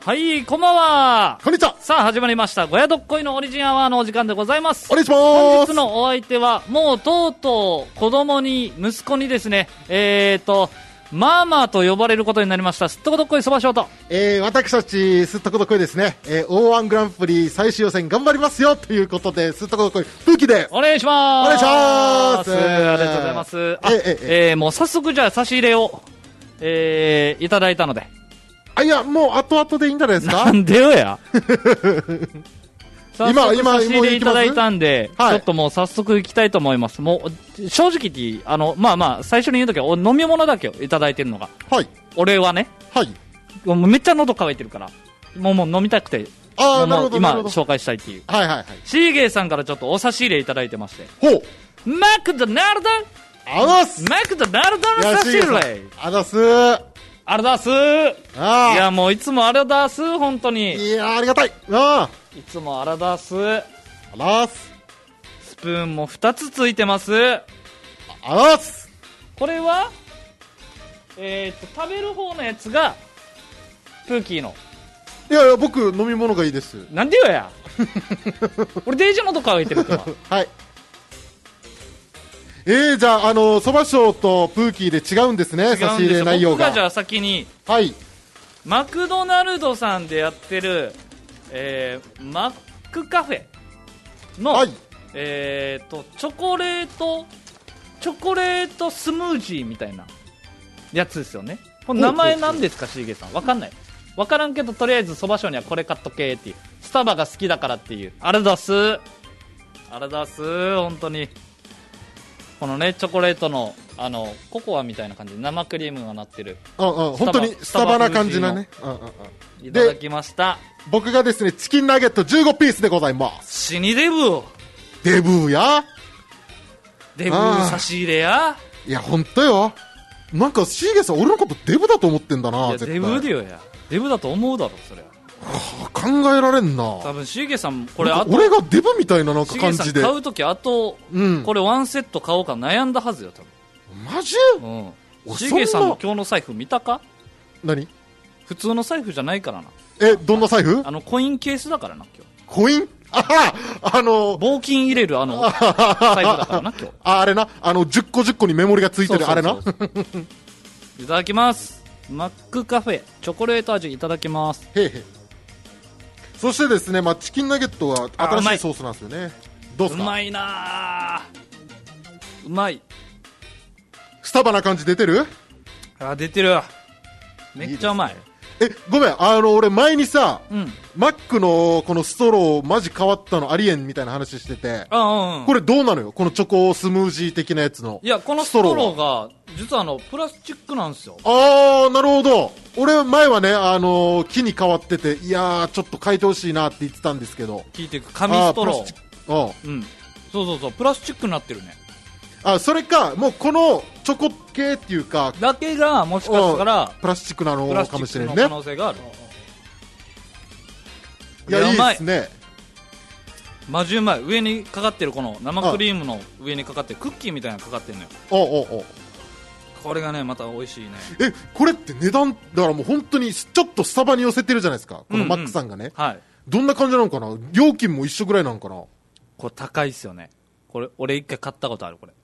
はい、こんばんは。 こんにちは。 さあ、始まりました。ごやどっこいのオリジンアワーのお時間でございます。 お願いします。 本日のお相手は、もうとうとう子供に、息子にですね、マーマーと呼ばれることになりました、すっとこどっこいそばしょうと。 私たち、すっとこどっこいですね、O1 グランプリ最終予選頑張りますよということで、すっとこどっこい、風紀で。 お願いします。 お願いします。 ありがとうございます。もう早速じゃあ差し入れを、いただいたので。 いや、もう後々でいいんじゃないですか。 なんでよや。今差し入れいただいたんで、 はい、 ちょっともう早速行きたいと思います。もう正直言ってまあ最初に言うときは飲み物だけをいただいてるのが、 はい、 俺はね、 はい、 もうめっちゃ喉乾いてるからもう飲みたくて、もう今紹介したいっていう。 はいはいはい。 シーゲーさんからちょっとお差し入れいただいてまして、 ほう、 マクドナルド、マクドナルドの差し入れ、 あざすあれだすー。いやもういつもあれだす、本当に。 いやありがたい。 いつもあれだす。 あらす。 スプーンも2つついてます。 あらす。 これは食べる方のやつがプーキーの。 いやいや、僕飲み物がいいです。 なんでよや。俺デージのと乾いてるってば。 はい。じゃあ、そばショーとプーキーで違うんですね、差し入れ内容が。 僕がじゃあ先に、 はい、 マクドナルドさんでやってる、マックカフェの、 はい、 チョコレートスムージーみたいなやつですよね。この名前なんですか、シーゲさん。わかんない。わからんけど、とりあえずそばショーにはこれ買っとけっていう。スタバが好きだからっていう。あれだす。あれだす、本当に。このね、チョコレートのココアみたいな感じで生クリームがなってる、 本当にスタバな感じなね。 いただきました。 僕がですね、チキンナゲット15ピースでございます。 死にデブデブやデブ差し入れや。 いや本当よ、なんかシーゲさん俺のことデブだと思ってんだな。 いやデブだよや、デブだと思うだろそれは。 考えられんな。 多分シーゲさんこれ俺がデブみたいななんか感じで、 シーゲさん買うときあと、これワンセット買おうか悩んだはずよ多分。 マジ？ シーゲさんの今日の財布見たか？ 何？ 普通の財布じゃないからな。 どんな財布？ コインケースだからな今日。 コイン？ 棒金入れる財布だからな今日。 あれな、10個10個にメモリがついてるあれな。 いただきます。マックカフェチョコレート味いただきます。 へへ。そしてですね、チキンナゲットは新しいソースなんですよね。どうすか？ うまいなー。うまい。 スタバな感じ出てる？ 出てる。めっちゃうまい。 ごめん、俺前にさ、マックのこのストローマジ変わったのありえんみたいな話してて、これどうなのよ、このチョコスムージー的なやつの。 いや、このストローが実はプラスチックなんですよ。 なるほど。俺前はね、木に変わってて、いやーちょっと変えてほしいなって言ってたんですけど、 聞いていく紙ストロー。そうプラスチックになってるね。 それかもうこのチョコ系っていうかだけがもしかしたらプラスチックなのかもしれんね。 可能性がある。 いや、いいですね。 マジうまい。上にかかってるこの生クリームの上にかかってるクッキーみたいなのかかってるのよ。これがねまた美味しいね。 これって値段だからもう本当にちょっとスタバに寄せてるじゃないですか、このマックさんがね。どんな感じなのかな、料金も一緒ぐらいなのかな。 これ高いっすよね。これ俺一回買ったことある。これ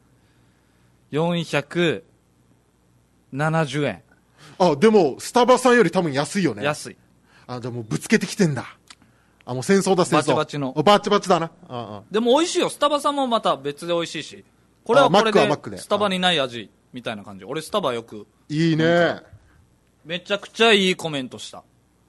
470円。 でもスタバさんより多分安いよね。 安い。 じゃあもうぶつけてきてんだ。もう戦争だ、戦争。 バチバチの。 バチバチだな。 でも美味しいよ。スタバさんもまた別で美味しいし、これはこれでスタバにない味みたいな感じ。俺スタバよく。いいね。 めちゃくちゃいいコメントした。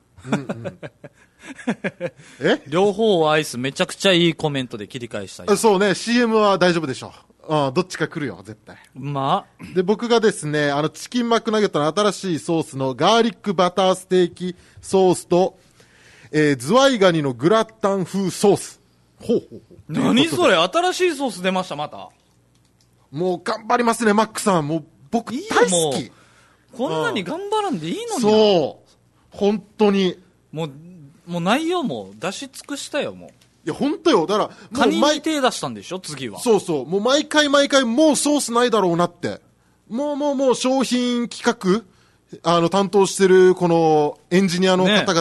両方を愛すめちゃくちゃいいコメントで切り返したい。 そうね、 CM は大丈夫でしょう。どっちか来るよ絶対。で僕がですね、チキンマックナゲットの新しいソースのガーリックバターステーキソースと、ズワイガニのグラタン風ソース。 何それ、新しいソース出ました。またもう頑張りますねマックさん。もう僕大好き。 こんなに頑張らんでいいのに。 そう本当にもう内容も出し尽くしたよ。もういや本当よ。だからカニに手出したんでしょ次は。 そうもう毎回もうソースないだろうなって。もう商品企画担当してるこのエンジニアの方々だ、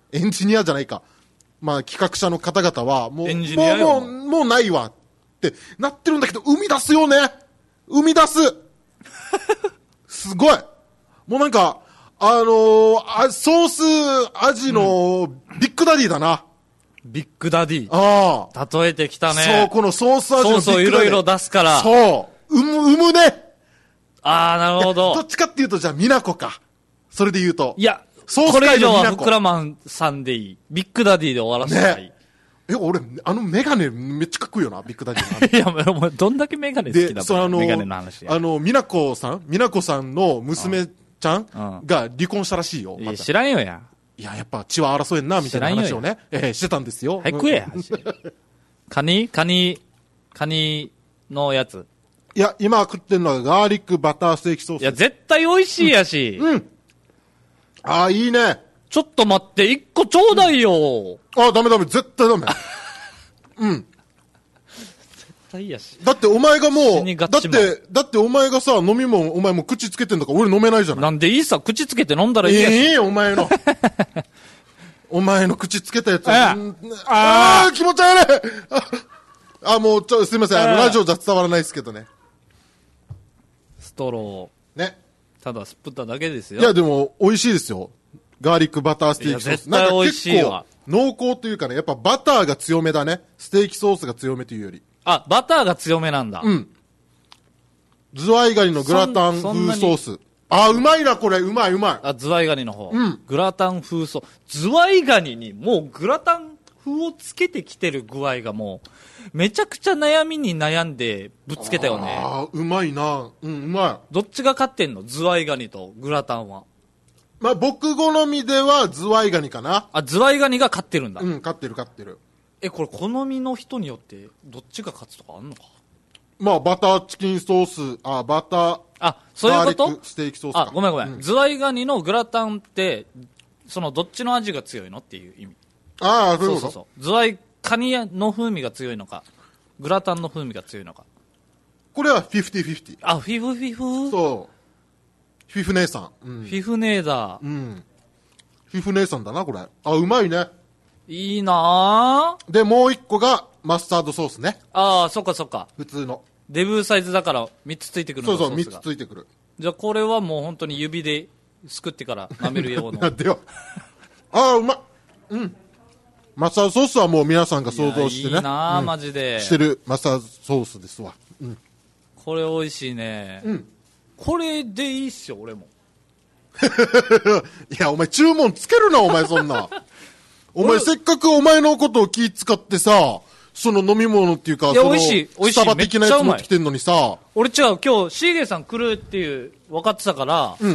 エンジニアじゃないか。まあ、企画者の方々は、もうないわってなってるんだけど、生み出すよね。生み出す。すごい。もうなんか、ソース味のビッグダディだな。 ビッグダディ。 ああ。 例えてきたね。 そう、このソース味のビッグダディ。 ソースをいろいろ出すから。 そう。生むね。 ああ、なるほど。 どっちかっていうと、じゃあ、ミナコか。それで言うと。 いや、 ソースこれ以上はフクラマンさんでいい。ビッグダディで終わらせたい。 ね、俺、メガネめっちゃかっこいいよな、ビッグダディ。 いや、お前、どんだけメガネ好きだったのメガネの話。 ミナコさんの娘ちゃんが離婚したらしいよ。 いや、知らんよや。 いや、やっぱ血は争えんな、みたいな話をね、してたんですよ。 はい、食え。カニのやつ。 いや、今食ってるのはガーリックバターステーキソース。 いや、絶対美味しいやし。 うん。ああ、いいね。 ちょっと待って、一個ちょうだいよ。 あ、ダメ、絶対ダメ。うん。 絶対やし。 だってお前がもう、だってお前がさ、飲み物、お前も口つけてんだから俺飲めないじゃない。 なんでいいさ、口つけて飲んだらいいやし。 いいお前の。お前の口つけたやつ。 ああ、気持ち悪い。もう、すいません。ラジオじゃ伝わらないですけどね。 ストロー。ね。 ただ、すっぷっただけですよ。 いや、でも、美味しいですよ。ガーリックバターステーキソース。 絶対美味しいわ。 濃厚というかね、やっぱバターが強めだね。ステーキソースが強めというより。 あ、バターが強めなんだ。 うん。ズワイガニのグラタン風ソース。あ、うまいな、これ。うまい。 あ、ズワイガニの方。 うん。 グラタン風ソース。ズワイガニにもうグラタン風をつけてきてる具合がもう、めちゃくちゃ悩みに悩んでぶつけたよね。 ああ、うまいな。うん、うまい。どっちが勝ってんの？ズワイガニとグラタンは。 まあ、僕好みではズワイガニかな。 あ、ズワイガニが勝ってるんだ。 うん、勝ってる。 これ好みの人によってどっちが勝つとかあんのか？ まあ、バターチキンソース、バター、 そういうこと？ ガーリックステーキソースか。 ごめん、うん、ズワイガニのグラタンって、どっちの味が強いのっていう意味。 ああ、そういうこと？ そう。ズワイカニの風味が強いのか、グラタンの風味が強いのか。 これは50-50。 あ、フィフそう。フィフ姉さん。 うん、フィフ姉だ。 うん。フィフ姉さんだな、これ。あ、うまいね。 いいなぁ。 で、もう一個がマスタードソースね。 ああ、そっか。 普通の。 デブサイズだから3つついてくるの。 そう、3つついてくる。 じゃあこれはもう本当に指ですくってから舐めるような。 なんでよ。ああ、うまっ。うん。マスタードソースはもう皆さんが想像してね。 いいなぁ、マジで。 してるマスタードソースですわ。うん。 これ美味しいね。 うん。 これでいいっすよ、俺も。 いや、お前注文つけるな、お前そんな。お前せっかくお前のことを気使ってさ、その飲み物っていうか、 美味しい。 スタバ的なやつ持ってきてんのにさ。 俺違う、今日、シーゲーさん来るっていう分かってたから、 うん。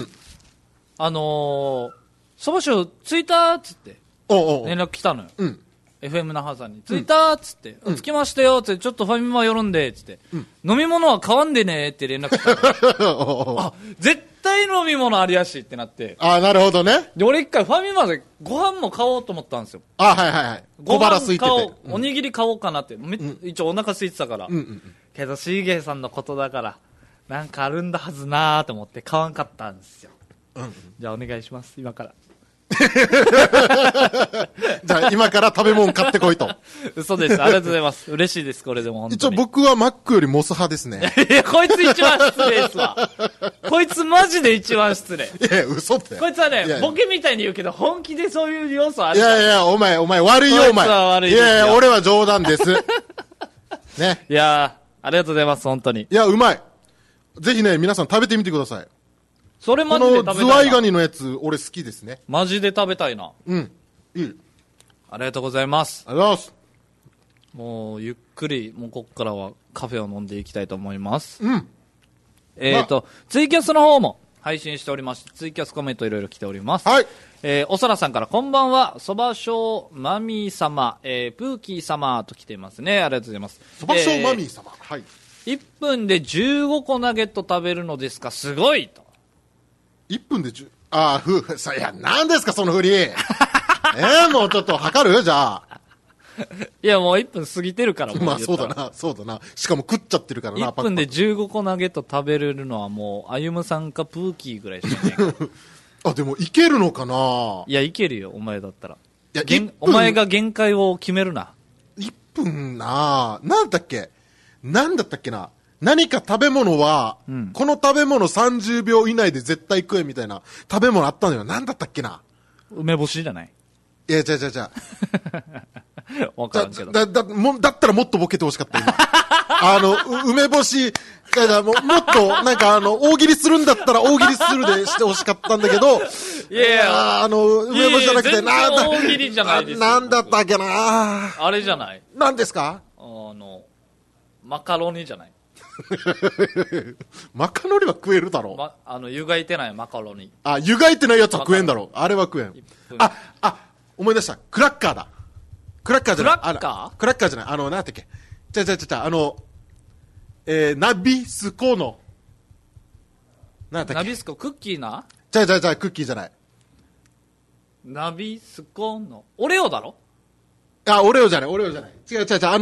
そばしょ着いたっつって、連絡来たのよ。 うん。 FM 那覇さんに。着いたっつって、着きましたよっつって、ちょっとファミマ寄るんで、つって、飲み物は買わんでねって連絡来たの。あ、絶対飲み物ありやしってなって。 あ、なるほどね。 で、俺一回ファミマでご飯も買おうと思ったんですよ。 あ、はい。 小腹空いてて。おにぎり買おうかなって。一応お腹空いてたから。けど、シーゲーさんのことだから、なんかあるんだはずなーと思って買わんかったんですよ。じゃあお願いします、今から。 じゃあ今から食べ物買ってこいと。 嘘です。ありがとうございます。嬉しいです、これでも本当に。 一応僕はマックよりモス派ですね。 いや、こいつ一番失礼ですわ。こいつマジで一番失礼。 いや、嘘って。 こいつはね、ボケみたいに言うけど、本気でそういう要素ある。 いや、お前悪いよ、お前。 こいつは悪いですよ。 いや、俺は冗談です。ね。 いやありがとうございます、本当に。 いや、うまい。ぜひね、皆さん食べてみてください。 それマジで食べたいな。 このズワイガニのやつ、俺好きですね。 マジで食べたいな。 うん。いい。 ありがとうございます。 ありがとうございます。 もう、ゆっくり、もうこっからはカフェを飲んでいきたいと思います。 うん。 ツイキャスの方も配信しておりまして、ツイキャスコメントいろいろ来ております。 はい。 おそらさんからこんばんは、そばしょうマミー様、プーキー様と来ていますね。ありがとうございます。 そばしょうマミー様。はい。 1分で15個ナゲット食べるのですか、すごいと。 1分でいや、何ですか、その振り。もうちょっと測るじゃあ。 いや、もう1分過ぎてるから。 まあ、そうだな。しかも食っちゃってるからな、 1分で15個ナゲット食べれるのはもう、あゆむさんかプーキーぐらいしかないから。 あ、でもいけるのかないや、いけるよ、お前だったら。 いや、1分。 お前が限界を決めるな。 1分なぁ。なんだっけな。何か食べ物は、この食べ物30秒以内で絶対食えみたいな食べ物あったのよ。なんだったっけな。 梅干しじゃない？ いや、違う。 わからんけど。 だったらもっとボケてほしかった、今。梅干し、もっと、なんか大喜利するんだったら大喜利するでしてほしかったんだけど、 いや梅干しじゃなくて、 大喜利じゃないですよ。 なんだったっけなあれじゃない？ 何ですか？ マカロニじゃない？ マカロニは食えるだろう。 湯がいてないマカロニ。 湯がいてないやつは食えんだろう。あれは食えん。思い出した。クラッカーだ。クラッカーじゃない。クラッカーじゃない。なんだっけ。ナビスコの。なんだっけ。 ナビスコ、クッキーな？ クッキーじゃない。 ナビスコの。オレオだろ？ オレオじゃない。違う。もう。 ジェスチャ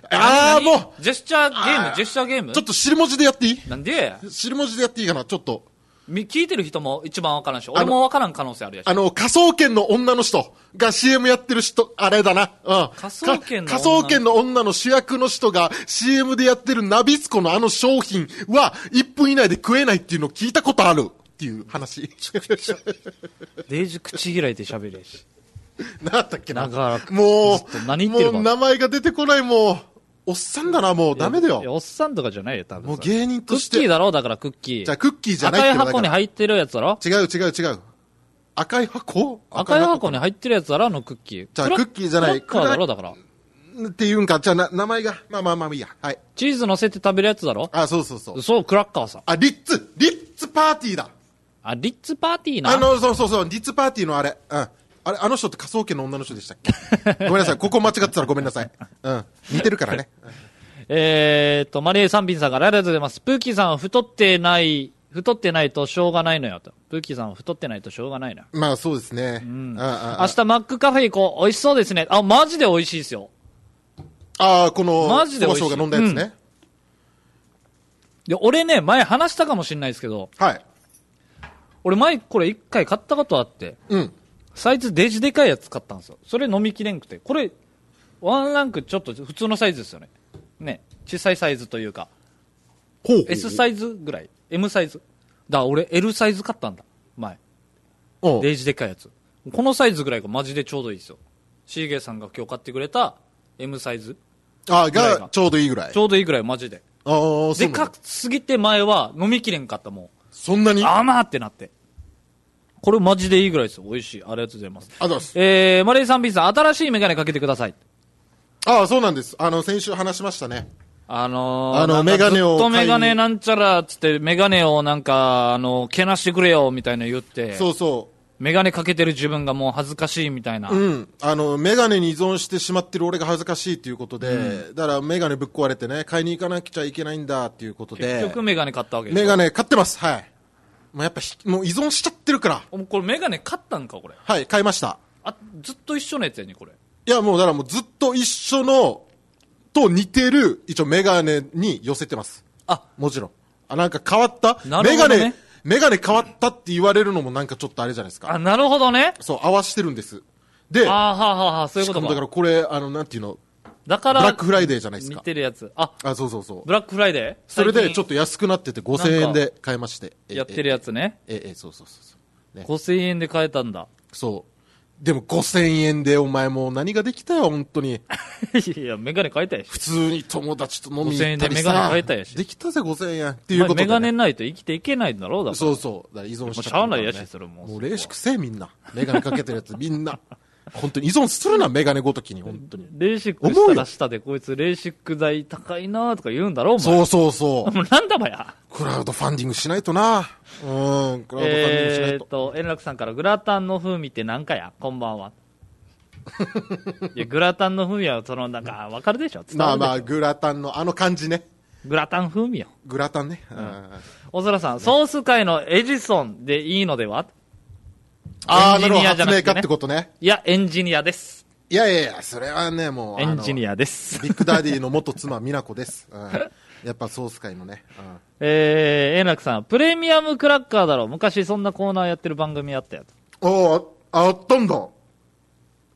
ーゲームちょっと汁文字でやっていい？ なんで？ 汁文字でやっていいかな、ちょっと。 聞いてる人も一番わからんし、俺もわからん可能性あるやし。 科捜研の女の人が CM やってる人、あれだな。 科捜研の女の主役の人が CM でやってるナビスコの商品は1分以内で食えないっていうのを聞いたことあるっていう話。 デイジ口開いて喋れし。 なんだったっけな。 もう何言ってるか。 もう名前が出てこない、もう。おっさんだな、もうダメだよ。 いや、おっさんとかじゃないよ、多分。 もう芸人として。 クッキーだろ、だからクッキー。 じゃあクッキーじゃないって赤い箱に入ってるやつだろ？ 違う。赤い箱に入ってるやつだろ、クッキー。 じゃあクッキーじゃない。 クラッカーだろ、だから。 っていうんか、じゃあ名前が、まあいいや。はい。 チーズ乗せて食べるやつだろ？ そう。 そう、クラッカーさ。 リッツパーティーだ。 リッツパーティーな。 そう、リッツパーティーのあれ。あの人って科捜研の女の人でしたっけ？ごめんなさい。ここ間違ってたらごめんなさい。似てるからね。 マリエ三品さんからありがとうございます。プーキーさんは太ってないとしょうがないのよと。プーキーさんは太ってないとしょうがないのよ。 まあそうですね。 明日マックカフェ行こう。美味しそうですね。マジで美味しいですよ。 この、 マジで美味しい。 が飲んだやつね。 で、俺ね、前話したかもしれないですけど。 はい。 俺前これ一回買ったことあって。サイズデジでかいやつ買ったんですよ。それ飲みきれんくて。これ、ワンランクちょっと普通のサイズですよね。ね。小さいサイズというか。S サイズぐらい。M サイズ。だから俺 L サイズ買ったんだ。前。デジでかいやつ。このサイズぐらいがマジでちょうどいいですよ。シーゲーさんが今日買ってくれた M サイズ。 がちょうどいいぐらい。 ちょうどいいぐらい、マジで。でかすぎて前は飲みきれんかったもん。 そんなに？ ってなって。これマジでいいぐらいですよ。美味しい。ありがとうございます。 ありがとうございます。 マレーさん B さん、新しいメガネかけてください。 そうなんです。先週話しましたね。 メガネを。ずっとメガネなんちゃらつって、メガネをなんか、けなしてくれよ、みたいな言って。 そう。 メガネかけてる自分がもう恥ずかしいみたいな。 メガネに依存してしまってる俺が恥ずかしいっていうことで、だからメガネぶっ壊れてね、買いに行かなきゃいけないんだっていうことで。 結局メガネ買ったわけでしょ。 メガネ買ってます。はい。もうやっぱもう依存しちゃってるから。 これメガネ買ったんか、これ。 はい、買いました。 ずっと一緒のやつやね、これ。 いや、もうだからもうずっと一緒の、と似てる、一応メガネに寄せてます。もちろん。なんか変わった、 なるほどね、 メガネ変わったって言われるのもなんかちょっとあれじゃないですか。 なるほどね。 そう、合わしてるんです。で、 そういうことか。 しかもだからこれ、なんていうの、 だからブラックフライデーじゃないですか。 似てるやつ。 そう。 ブラックフライデー？ それでちょっと安くなってて5000円で買いまして。 やってるやつね。 そう。 ね、5000円で買えたんだ。 そう。でも5000円でお前もう何ができたよ、本当に。 いや、メガネ買えたやし。 普通に友達と飲みに行ったりさ。5000円でメガネ買えたやし。 できたぜ、5000円。っていうことで、ね。 メガネないと生きていけないんだろうだから。 そう。だから依存しちゃって、 しゃあないやし、それも。 もうレーシックせえ、みんな。メガネかけてるやつ、みんな。本当に依存するな、メガネごときに、本当に。 レーシックしたら下でこいつレーシック代高いなとか言うんだろ、お前。 そう。 もうなんだばや。 クラウドファンディングしないとな。クラウドファンディングしないと。 円楽さんからグラタンの風味って何かや、こんばんは。いや、グラタンの風味は、なんか、わかるでしょ？ まあ、グラタンの感じね。 グラタン風味よ。 グラタンね。 小空さん、ソース界のエジソンでいいのでは？ なるほど、発明家ってことね。 いや、エンジニアです。 いや、それはね、もう。 エンジニアです。 ビッグダディの元妻、美奈子です。やっぱソース界のね。 円楽さん、プレミアムクラッカーだろ。昔そんなコーナーやってる番組あったやつ。 あったんだ。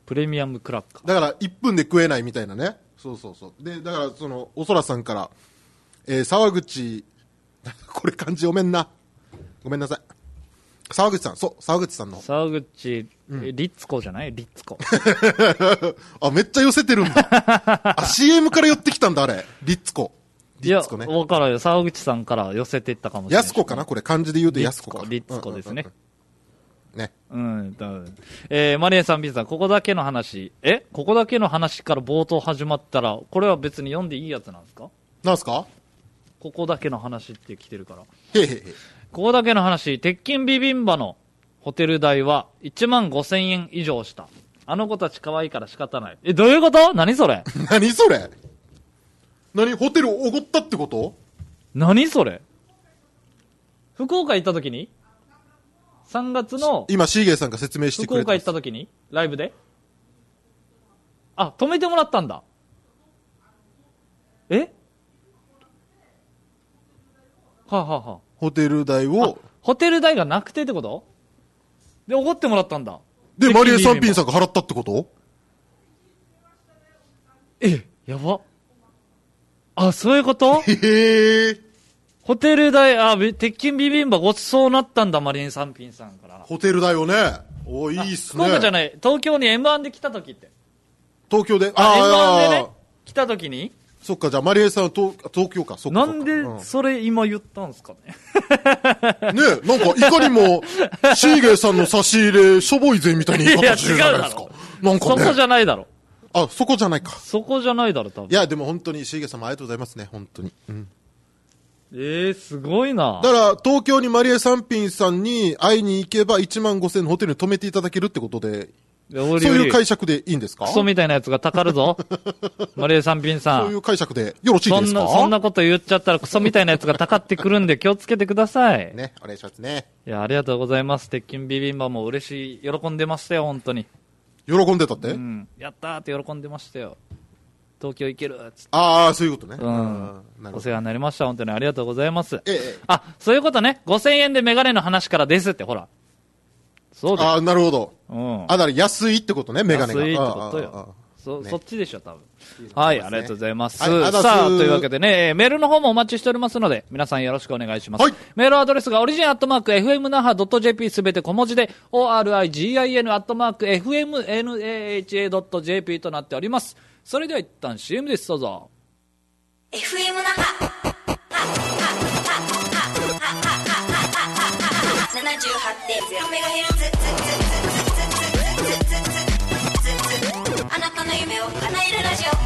プレミアムクラッカー。 だから1分で食えないみたいなね。そうそうそう。で、だからその、おそらさんから、沢口、これ漢字読めんな。ごめんなさい。沢口さん、そう、沢口さんの。 沢口、リッツコじゃないリッツコ。 あ、めっちゃ寄せてるんだ。あ、CM から寄ってきたんだ、あれ。リッツコ。 リッツコね。いや、わからんよ。沢口さんから寄せていったかもしれない。 安子かなこれ漢字で言うと安子か。 リッツコですね。 ね。 マリエさん、ビズさん、ここだけの話。ここだけの話から冒頭始まったら、これは別に読んでいいやつなんですか？ なんすか？ ここだけの話って来てるから。 へへへ。 ここだけの話、鉄筋ビビンバのホテル代は15,000円以上した。あの子たち可愛いから仕方ない。どういうこと？何それ？ 何それ？ホテルおごったってこと？ 何それ？福岡行った時に3月の今シーゲーさんが説明してくれて福岡行った時にライブで止めてもらったんだ。はあ、はあはあ、 ホテル代をホテル代がなくてってことでおごってもらったんだ。 でマリエさんピンさんが払ったってこと？ やば。そういうこと？ へえ。 ホテル代、鉄筋ビビンバごちそうなったんだ、マリエさんピンさんから。 ホテル代をね。お、いいっすね。 福岡じゃない、東京に M1 で来た時って。 東京で M1 でね、来た時にそっか、じゃあマリエさんは東京か、そっか。 なんで、それ今言ったんすかね。 ねえ、なんかいかにも、シーゲーさんの差し入れ、しょぼいぜみたいに言い方してるじゃないですか。なんかね。 そこじゃないだろ。 そこじゃないか。 そこじゃないだろ、多分。 いや、でも本当に、シーゲーさんもありがとうございますね、本当に。うん。 すごいな。 だから、東京にマリエ三品さんに会いに行けば15,000円のホテルに泊めていただけるってことで、そういう解釈でいいんですか？ クソみたいなやつがたかるぞ。マリエ三品さん。 そういう解釈でよろしいですか？ そんなこと言っちゃったらクソみたいなやつがたかってくるんで気をつけてください。 ね、お願いしますね。 いや、ありがとうございます。鉄筋ビビンバも嬉しい、喜んでましたよ、本当に。 喜んでたって？ うん。やったーって喜んでましたよ。東京行けるっつって。 そういうことね。 お世話になりました。本当にありがとうございます。 ええ。 そういうことね。5,000円でメガネの話からですって、ほら。そうです。 なるほど。 だから安いってことね、メガネが。 安いってことよ。そっちでしょ、多分。はい、ありがとうございます。さあ、というわけでね、メールの方もお待ちしておりますので、皆さんよろしくお願いします。メールアドレスがオリジン@fmnaha.jp すべて小文字で、origin@fmnaha.jp となっております。それでは一旦 CM です、どうぞ。 FM 那覇 78.0MHz あなたの夢を叶えるラジオ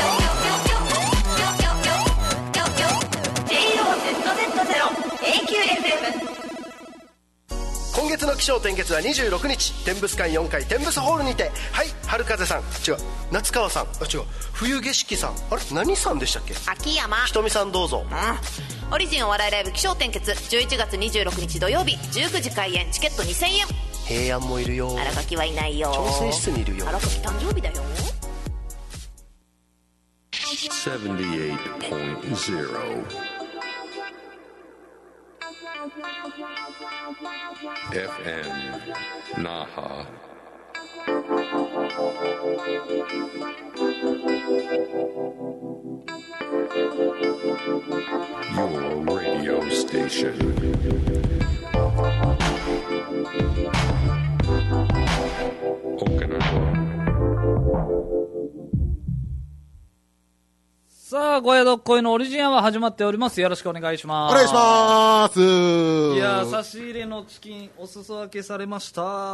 JOZZ0AQFM。 今月の起承転結は26日天物館4階天物ホールにて、はい、春風さん、違う、夏川さん、違う、冬景色さん、あれ何さんでしたっけ？ 秋山ひとみさん、どうぞ。 オリジンお笑いライブ起承転結11月26日土曜日19時開演、チケット2000円。 平安もいるよ。 荒垣はいないよ。 調整室にいるよ。 荒垣誕生日だよ。 78.0 FM Naha. Your radio station. Okinawa. さあ、ご宿っこいのオリジンアは始まっております。よろしくお願いします。 お願いします。 いやー、差し入れのチキンお裾分けされました。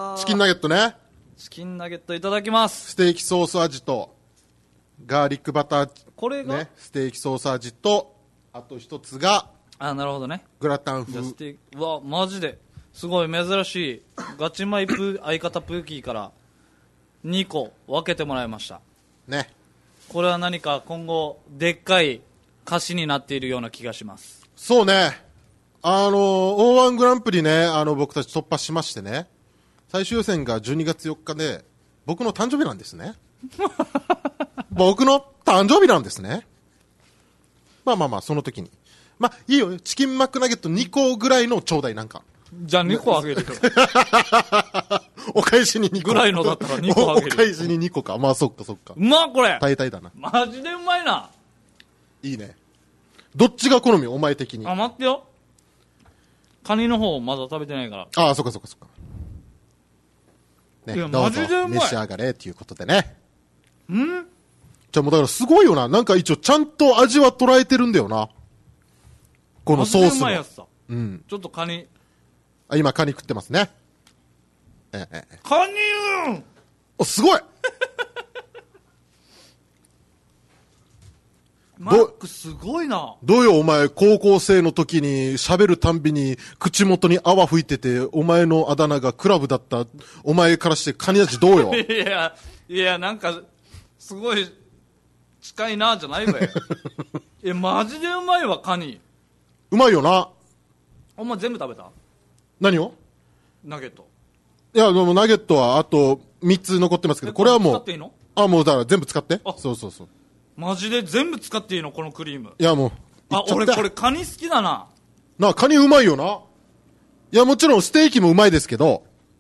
チキンナゲットね。 チキンナゲットいただきます。 ステーキソース味とガーリックバター、 これが、 ね、ステーキソース味と、あと一つがなるほどね。 グラタン風。 うわ、マジですごい珍しいガチマイ相方プーキーから2個分けてもらいましたね。 これは何か今後でっかい歌詞になっているような気がします。 そうね。O1 グランプリね、僕たち突破しましてね、最終予選が12月4日で僕の誕生日なんですね。僕の誕生日なんですね。まあその時にいいよ、チキンマックナゲット2個ぐらいのちょうだい。なんかじゃあ2個あげてくれ。 お返しに2個。 ぐらいのだったら2個あげる。 お返しに2個か。まあそっかそっか。 うまっこれ。 大体だな。 マジでうまいな。 いいね。どっちが好みお前的に。 あ、待ってよ。カニの方まだ食べてないから。 ああ、そっかそっかそっか。ね、 いやどうぞマジでうまい召し上がれっていうことでね。 んじゃあもうだからすごいよな。なんか一応ちゃんと味は捉えてるんだよな。このソースのマジでうまいや。つさ。 うん。 ちょっとカニ。 あ、今カニ食ってますね。 カニーンお、すごいマックすごいな。 どうよお前、高校生の時に喋るたんびに口元に泡吹いてて、お前のあだ名がクラブだったお前からしてカニ味どうよいや、なんか、すごい、近いな、じゃないわよ。マジでうまいわ、カニ。 うまいよな。 お前全部食べた何をナゲット。 いや、でもナゲットはあと3つ残ってますけど、これはもう、 使っていいの？ あ、もうだから全部使ってあ。 そうそうそう。 マジで全部使っていいのこのクリーム。 いやもう、 あ、 いっちゃって俺これカニ好きだな。 なあ、カニうまいよな。いや、もちろんステーキもうまいですけど、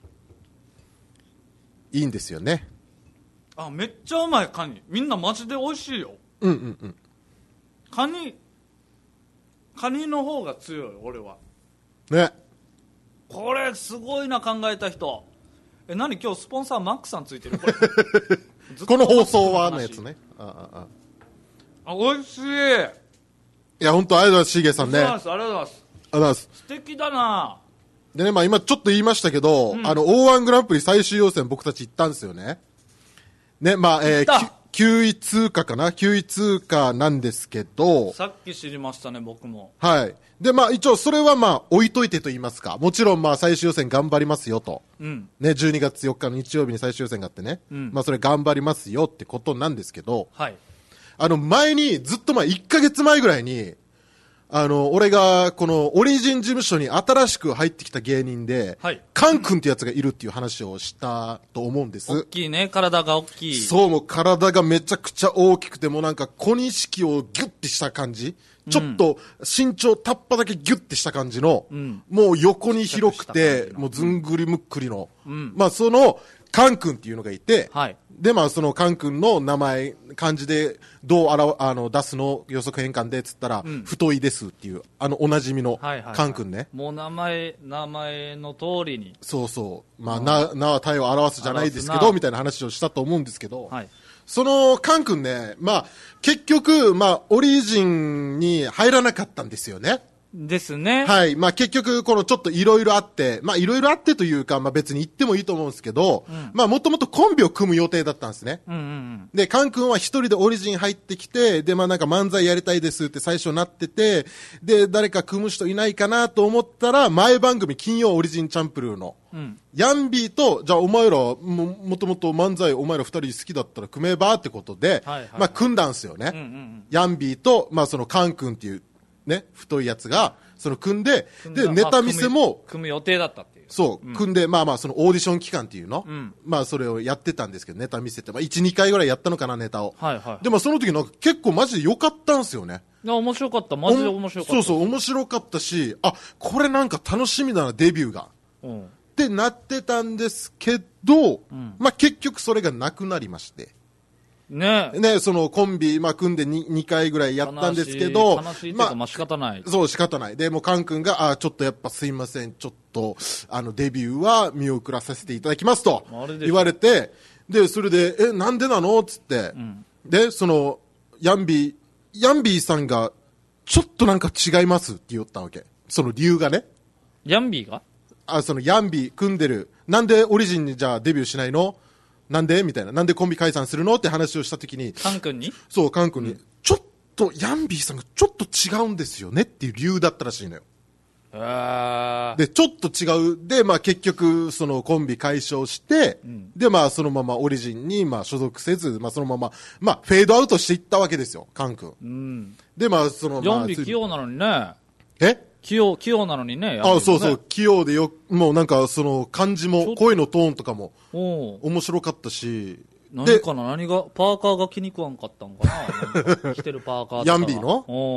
いいんですよね。 あ、めっちゃうまいカニ。みんなマジで美味しいよ。 うんうんうん。 カニの方が強い、俺は。 ね。 これすごいな、考えた人。何今日スポンサーマックさんついてるこれ。 この放送はのやつね。 あ、美味しい。 いや、本当ありがとうございます、しげさんね。 ありがとうございます。 ありがとうございます。 素敵だな。 でね、まあ今ちょっと言いましたけど、O1 グランプリ最終予選僕たち行ったんですよね。ね、まあ、9位通過かな ?9 位通過なんですけど、 さっき知りましたね、僕も。 はい。で、まあ一応それはまあ置いといてと言いますか、もちろんまあ最終予選頑張りますよと。 うん。 ね、12月4日の日曜日に最終予選があってね。 うんまあそれ頑張りますよってことなんですけど、 はい。 前に、ずっと前、1ヶ月前ぐらいに、俺が、この、オリジン事務所に新しく入ってきた芸人で、 はいカン君ってやつがいるっていう話をしたと思うんで大す。 きいね、体が大きい。 そう、もう体がめちゃくちゃ大きくて、もうなんか小錦をギュッてした感じ。ちょっと身長タッパだけギュッてした感じの、 んもう横に広くちっちゃくした感じ、のてもうずんぐりむっくりの、 んまあその、カン君っていうのがいて、 はい。 で、まあ、そのカン君の名前、漢字でどう出すの予測変換でっつったら、太いですっていう、おなじみのはいはいはいカン君ね。 もう名前の通りに。 そうそう。まあ、名は体を表すじゃないですけど、 表すなみたいな話をしたと思うんですけど、 はい。 そのカン君ね、まあ、結局、まあ、オリジンに入らなかったんですよね。 ですね。 はい。まあ結局、このちょっといろいろあって、まあいろいろあってというか、まあ別に言ってもいいと思うんですけど、まあもともとコンビを組む予定だったんですね。 うんうんうん。 で、カン君は一人でオリジン入ってきて、で、まあなんか漫才やりたいですって最初なってて、で、誰か組む人いないかなと思ったら、前番組金曜オリジンチャンプルーの、 うん。 ヤンビーと、じゃあお前ら、もともと漫才お前ら二人好きだったら組めばってことで、 はいはいまあ組んだんですよね。 うんうんうん。 ヤンビーと、まあそのカン君っていうね、太いやつが、その組んで、で、 まあネタ見せも、 組む予定だったっていう。 そう、組んで、まあまあ、そのオーディション期間っていうの、 んまあそれをやってたんですけど、ネタ見せて、まあ1、2回ぐらいやったのかな、ネタを。 はいはい。 でもその時なんか結構マジで良かったんですよね。 いや、面白かった。マジで面白かった。 そうそう、面白かったし、あ、これなんか楽しみだな、デビューが。 うん。 ってなってたんですけど、まあ結局それがなくなりまして。 ねえ。 ね、そのコンビ、まあ組んで 2回ぐらいやったんですけど、 悲しいっていうか、まあ仕方ない。 そう、仕方ない。で、もうカン君が、ちょっとやっぱすいません、ちょっと、デビューは見送らさせていただきますとあれでしょ言われて、で、それで、なんでなのつって、で、その、ヤンビーさんが、ちょっとなんか違いますって言ったわけ。その理由がね。 ヤンビーがそのヤンビー組んでる。なんでオリジンにじゃあデビューしないのなんでみたいな。なんでコンビ解散するのって話をしたときに、 カン君にそう、カン君に、ちょっと、ヤンビーさんがちょっと違うんですよねっていう理由だったらしいのよ。で、ちょっと違う。で、まあ結局、そのコンビ解消して、で、まあそのままオリジンに、まあ所属せず、まあそのまま、まあフェードアウトしていったわけですよ、カン君。で、まあその、 ヤンビー器用なのにね。 え器用なのにね。 そうそう、器用でもうなんかその感じも、声のトーンとかも、 お面白かったし、 何が、パーカーが気に食わんかったんかななんか着てるパーカーとか。 ヤンビーの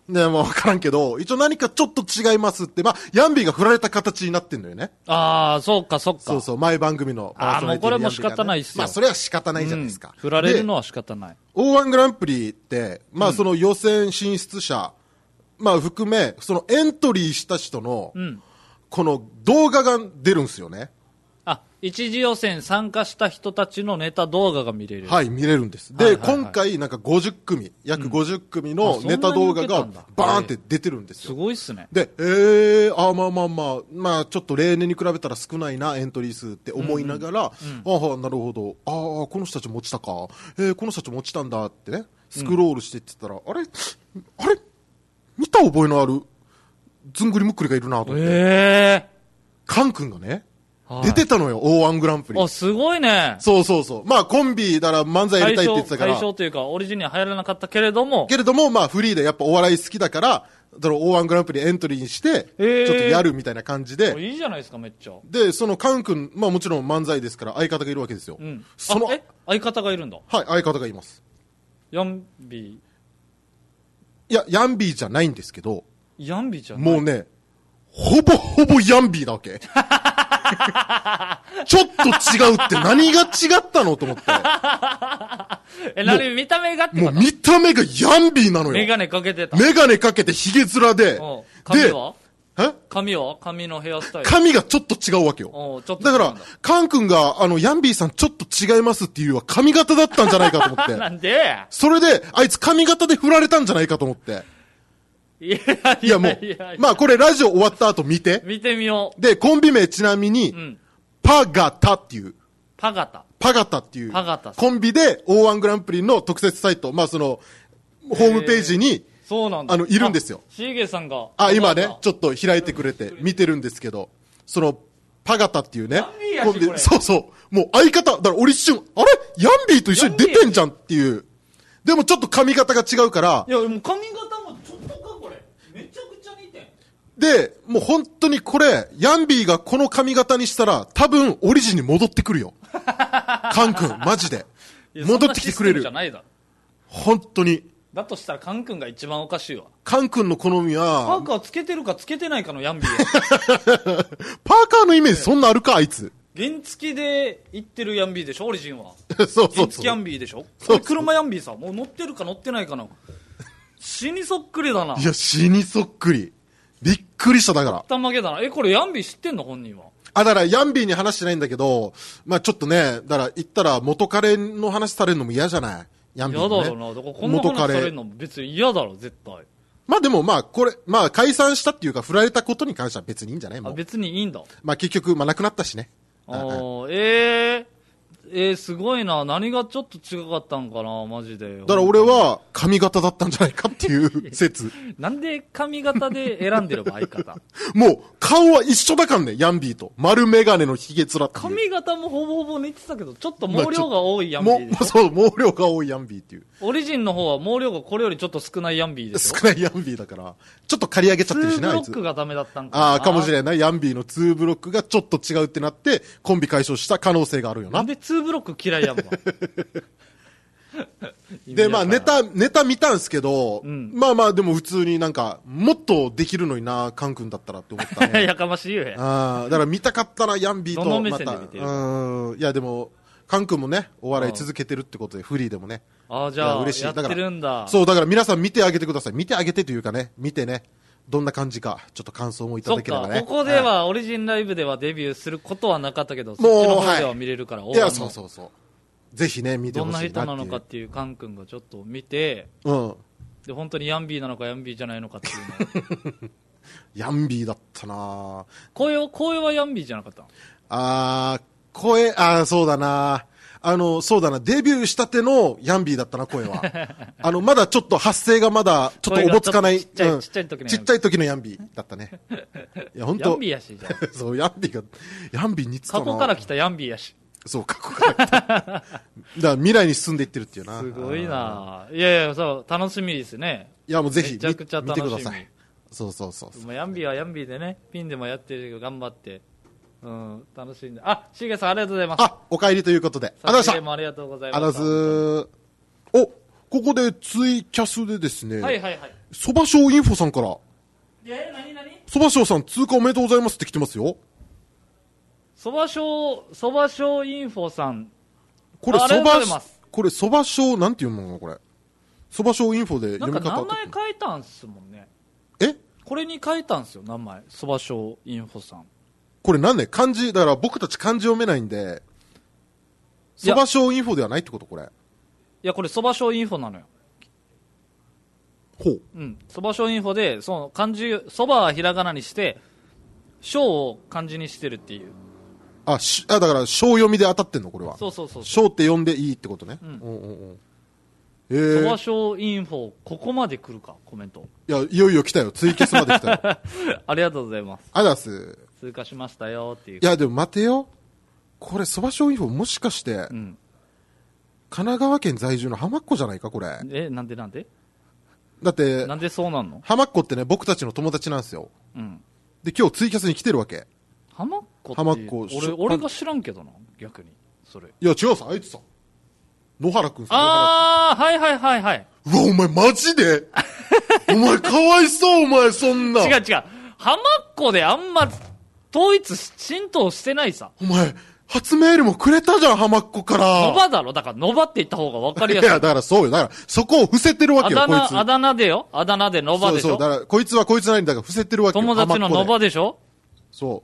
で、もうわからんけど、一応何かちょっと違いますって、まあ、ヤンビーが振られた形になってんのよね。 ああ、そうか、そっか。 そうそう、前番組のパーソナリティのヤンビーがね。 もうこれも仕方ないっすよ。 まあ、それは仕方ないじゃないですか。 振られるのは仕方ない。 O1 グランプリって、まあ、その予選進出者、まあ、含め、そのエントリーした人の、この動画が出るんですよね。 あ、一次予選参加した人たちのネタ動画が見れる。 はい、見れるんです。で、今回なんか50組、約50組のネタ動画がバーンって出てるんですよ。 すごいっすね。 で、まあちょっと例年に比べたら少ないな、エントリー数って思いながら、ああ、なるほど、ああ、この人たちも落ちたか、この人たちも落ちたんだってね、スクロールしてって言ったら、あれ見た覚えのある、ずんぐりむっくりがいるなと思って。カン君がね、出てたのよ、O1 グランプリ。 あ、すごいね。 そうそうそう。まあ、コンビだから漫才やりたいって言ってたから。 対象というか、オリジンには入らなかったけれども、 まあ、フリーでやっぱお笑い好きだから、O1 グランプリエントリーにして、ちょっとやるみたいな感じで。 いいじゃないですか、めっちゃ。 で、そのカン君、まあもちろん漫才ですから相方がいるわけですよ。 相方がいるんだ。 はい、相方がいます。 ヤンビー。 いや、ヤンビーじゃないんですけど。 ヤンビーじゃない。 もうね、ほぼほぼヤンビーだわけ。ちょっと違うって何が違ったのと思って。 見た目がってこと？ もう見た目がヤンビーなのよ。 メガネかけてた。 メガネかけてヒゲ面で。 髪は髪のヘアスタイル。 髪がちょっと違うわけよ。だから、カン君が、ヤンビーさんちょっと違いますっていうのは髪型だったんじゃないかと思って。 なんで？ それで、あいつ髪型で振られたんじゃないかと思って。いやもう、まあこれラジオ終わった後見て。 見てみよう。で、コンビ名ちなみに、パガタっていう。 パガタっていう。コンビで O1 グランプリの特設サイト、まあその、ホームページに、 そうなんだ。 いるんですよ。 シーゲさんが。 今ね、ちょっと開いてくれて見てるんですけど、その、パガタっていうね。 コンビ、 そうそう。もう相方、だから俺一瞬、あれヤンビーと一緒に出てんじゃんっていう。でもちょっと髪型が違うから。 いや、もう髪型もちょっとか、これ。めちゃくちゃ似てん。 で、もう本当にこれ、ヤンビーがこの髪型にしたら、多分オリジンに戻ってくるよ。カン君、マジで。戻ってきてくれる。本当に。 だとしたらカン君が一番おかしいわ。 カン君の好みは、 パーカーつけてるかつけてないかのヤンビーパーカーのイメージそんなあるか、あいつ。 原付で行ってるヤンビーでしょ、オリジンは。 そう原付ヤンビーでしょ。これ車ヤンビーさ、もう乗ってるか乗ってないかの。死にそっくりだな。 いや、死にそっくり。びっくりした、だから。 たまげだな。これヤンビー知ってんの、本人は。 だからヤンビーに話してないんだけど、まあちょっとね、だから言ったら元彼の話されるのも嫌じゃない。ヤンビー、ね。 嫌だろうな。だからこんな話されるのも別に嫌だろ、絶対。 まあでもまあこれ、まあ解散したっていうか振られたことに関しては別にいいんじゃない？もう別にいいんだ。 まあ結局、まあ亡くなったしね。 すごいな。何がちょっと違かったんかな、マジで。 だから俺は髪型だったんじゃないかっていう説。 なんで髪型で選んでれば相方もう顔は一緒だからね、ヤンビーと。丸メガネのヒゲ面っていう。 髪型もほぼほぼ似てたけど、ちょっと毛量が多いヤンビーでしょ。 そう、毛量が多いヤンビーっていう。 オリジンの方は毛量がこれよりちょっと少ないヤンビーでしょ。 少ないヤンビーだから。ちょっと刈り上げちゃってるしね、あいつ。 2ブロックがダメだったんかな。 かもしれない。ヤンビーの2ブロックがちょっと違うってなって、コンビ解消した可能性があるよな。 なんで2ブロック嫌いやんので、まあネタ見たんすけど、まあまあでも普通になんか、もっとできるのにな、カン君だったらって思ったね。 やかましいよや。 だから見たかったな、ヤンビーと。 どの目線で見てる？ いやでも、カン君もね、お笑い続けてるってことで、フリーでもね。 じゃあ、嬉しい。やってるんだ。 そう、だから皆さん見てあげてください。見てあげてというかね、見てね。どんな感じか、ちょっと感想もいただければね。 ここでは、オリジンライブではデビューすることはなかったけど、そっちの方では見れるから、 いや、そうそうそう。ぜひね、見てほしいなっていう。 どんな人なのかっていうカン君がちょっと見て、で、本当にヤンビーなのかヤンビーじゃないのかっていうのヤンビーだったな声はヤンビーじゃなかったそうだなそうだな、デビューしたてのヤンビーだったな、声は。まだちょっと発声がまだ、ちょっとおぼつかない。ちっちゃい時のヤンビーだったね。いや、本当ヤンビーやし、じゃあ。 そう、ヤンビー似てたな。 過去から来たヤンビーやし。 そう、過去から来た。だから未来に進んでいってるっていうな。 すごいな。いやいや、そう、楽しみですね。 いや、もうぜひ、 めちゃくちゃ楽しみ。見てください。 そう。 ヤンビーはヤンビーでね、ピンでもやってるけど、頑張って。楽しんで。シゲさんありがとうございます。 お帰りということで。 ありがとうございました。ありがとうございます。 ここでツイキャスでですね。 はい。 そばしょうインフォさんから。 何そばしょうさん、通過おめでとうございますって来てますよ。 そばしょうインフォさん。 これ、 ありがとうございます。 これ、そばしょう、なんていうのかこれ。そばしょうインフォで読み方。 なんか名前変えたんすもんね。 えこれに変えたんすよ、名前。そばしょうインフォさん。 これなんで漢字、だから僕たち漢字読めないんで、そばしょうインフォではないってことこれ。 いや、これそばしょうインフォなのよ。 ほう。 うん。そばしょうインフォで、その漢字、そばはひらがなにして、しょうを漢字にしてるっていう。 だから、しょう読みで当たってんのこれは。 そうそうそう。 しょうって読んでいいってことね。 そばしょうインフォ、ここまで来るか、コメント。 いや、いよいよ来たよ。ツイキャスまで来たよ。 ありがとうございます。 あざす。 通過しましたよっていう。 いや、でも待てよ。これ、そばしょうインフォもしかして、神奈川県在住の浜っ子じゃないか、これ。 なんでだって、 なんでそうなんの？ 浜っ子ってね、僕たちの友達なんですよ。 うん。 で、今日ツイキャスに来てるわけ。 浜っ子って、 浜っ子俺が知らんけどな、逆に。それ。 いや、違うさ、あいつさ。野原くんさ。 はいはいはいはい。 うわ、お前マジでお前かわいそう、お前そんな。 違う。浜っ子であんま、統一浸透してないさ。 お前、初メールもくれたじゃん、浜っ子から。 ノバだろ？だからノバって言った方が分かりやすい。 いや、だからそうよ。だから、そこを伏せてるわけよ、こいつ。 あだ名でよ。あだ名でノバでしょ。 そう、だから、こいつはこいつなりにだから伏せてるわけよ。 友達のノバでしょ。 そう。